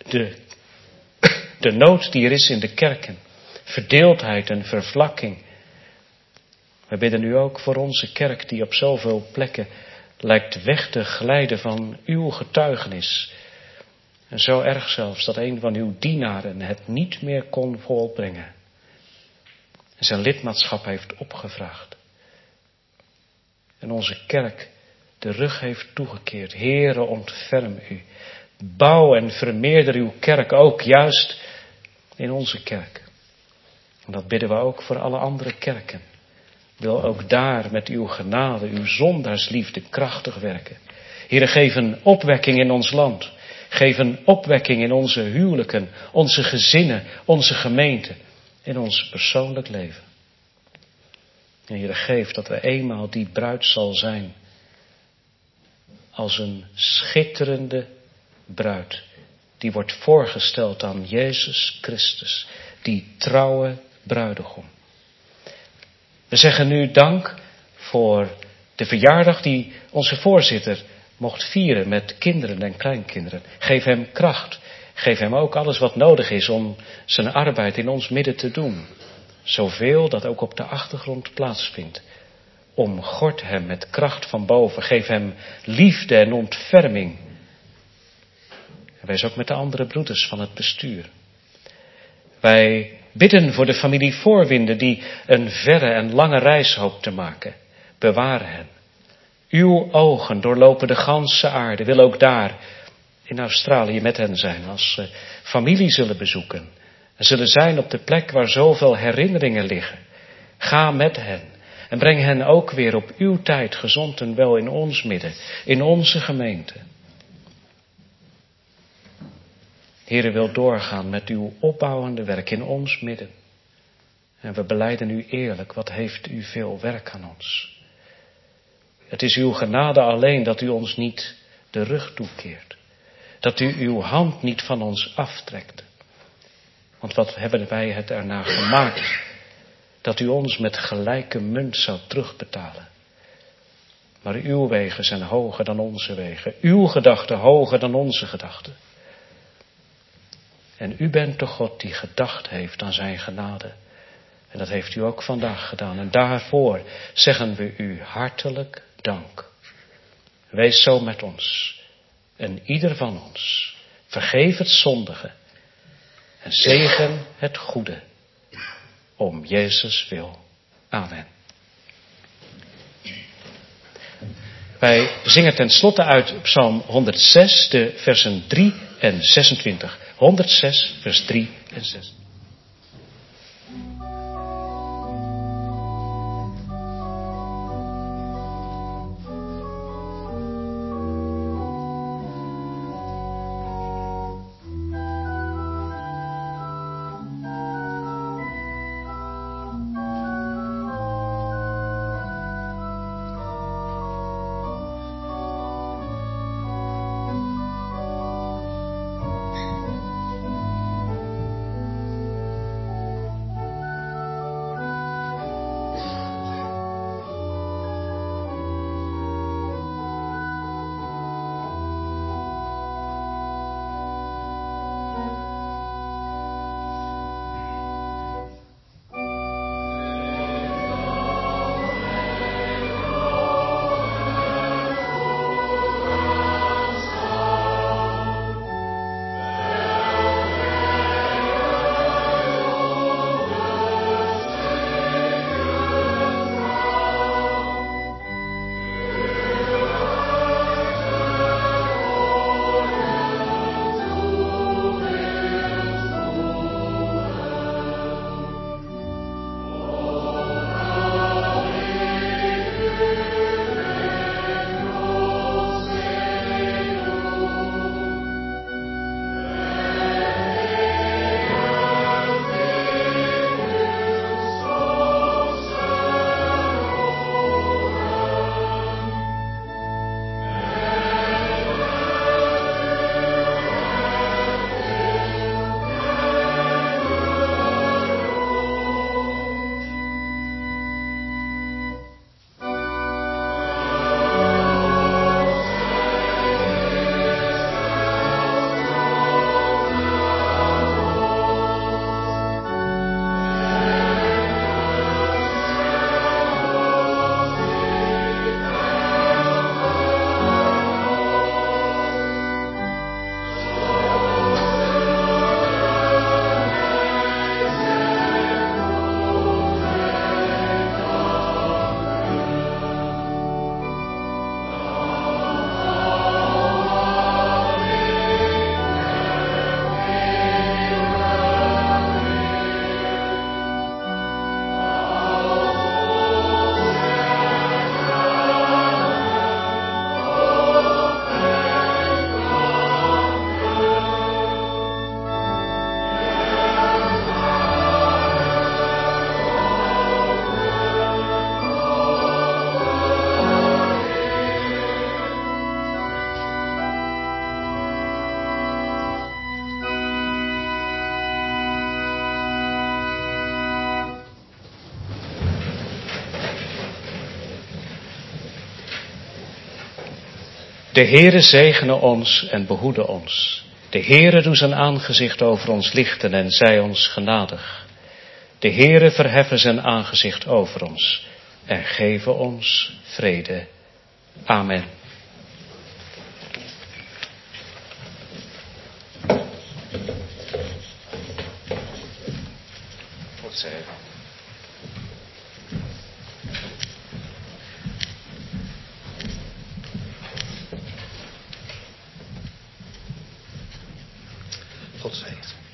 de nood die er is in de kerken, verdeeldheid en vervlakking. We bidden u ook voor onze kerk die op zoveel plekken lijkt weg te glijden van uw getuigenis. En zo erg zelfs dat een van uw dienaren het niet meer kon volbrengen. En zijn lidmaatschap heeft opgevraagd. En onze kerk de rug heeft toegekeerd. Heere, ontferm u. Bouw en vermeerder uw kerk ook juist in onze kerk. En dat bidden we ook voor alle andere kerken. Wil ook daar met uw genade, uw zondaarsliefde krachtig werken. Heere, geef een opwekking in ons land. Geef een opwekking in onze huwelijken, onze gezinnen, onze gemeente, in ons persoonlijk leven. En Heere, geef dat we eenmaal die bruid zal zijn. Als een schitterende bruid. Die wordt voorgesteld aan Jezus Christus. Die trouwe bruidegom. We zeggen nu dank voor de verjaardag die onze voorzitter mocht vieren met kinderen en kleinkinderen. Geef hem kracht. Geef hem ook alles wat nodig is om zijn arbeid in ons midden te doen. Zoveel dat ook op de achtergrond plaatsvindt. Omgord hem met kracht van boven. Geef hem liefde en ontferming. En wees ook met de andere broeders van het bestuur. Wij bidden voor de familie Voorwinde die een verre en lange reis hoopt te maken. Bewaar hen. Uw ogen doorlopen de ganse aarde. Wil ook daar in Australië met hen zijn als ze familie zullen bezoeken. En zullen zijn op de plek waar zoveel herinneringen liggen. Ga met hen en breng hen ook weer op uw tijd gezond en wel in ons midden, in onze gemeente. Heere, wil doorgaan met uw opbouwende werk in ons midden. En we belijden u eerlijk, wat heeft u veel werk aan ons. Het is uw genade alleen dat u ons niet de rug toekeert. Dat u uw hand niet van ons aftrekt. Want wat hebben wij het ernaar gemaakt, dat u ons met gelijke munt zou terugbetalen. Maar uw wegen zijn hoger dan onze wegen. Uw gedachten hoger dan onze gedachten. En u bent de God die gedacht heeft aan zijn genade. En dat heeft u ook vandaag gedaan. En daarvoor zeggen we u hartelijk dank. Wees zo met ons. En ieder van ons. Vergeef het zondige. En zegen het goede. Om Jezus wil. Amen. Wij zingen tenslotte uit Psalm 106, de versen 3 en 26. 106, vers 3 en 6. De Heere zegene ons en behoede ons. De Heere doe zijn aangezicht over ons lichten en zij ons genadig. De Heere verheffen zijn aangezicht over ons en geven ons vrede. Amen. God zegen. God zegen.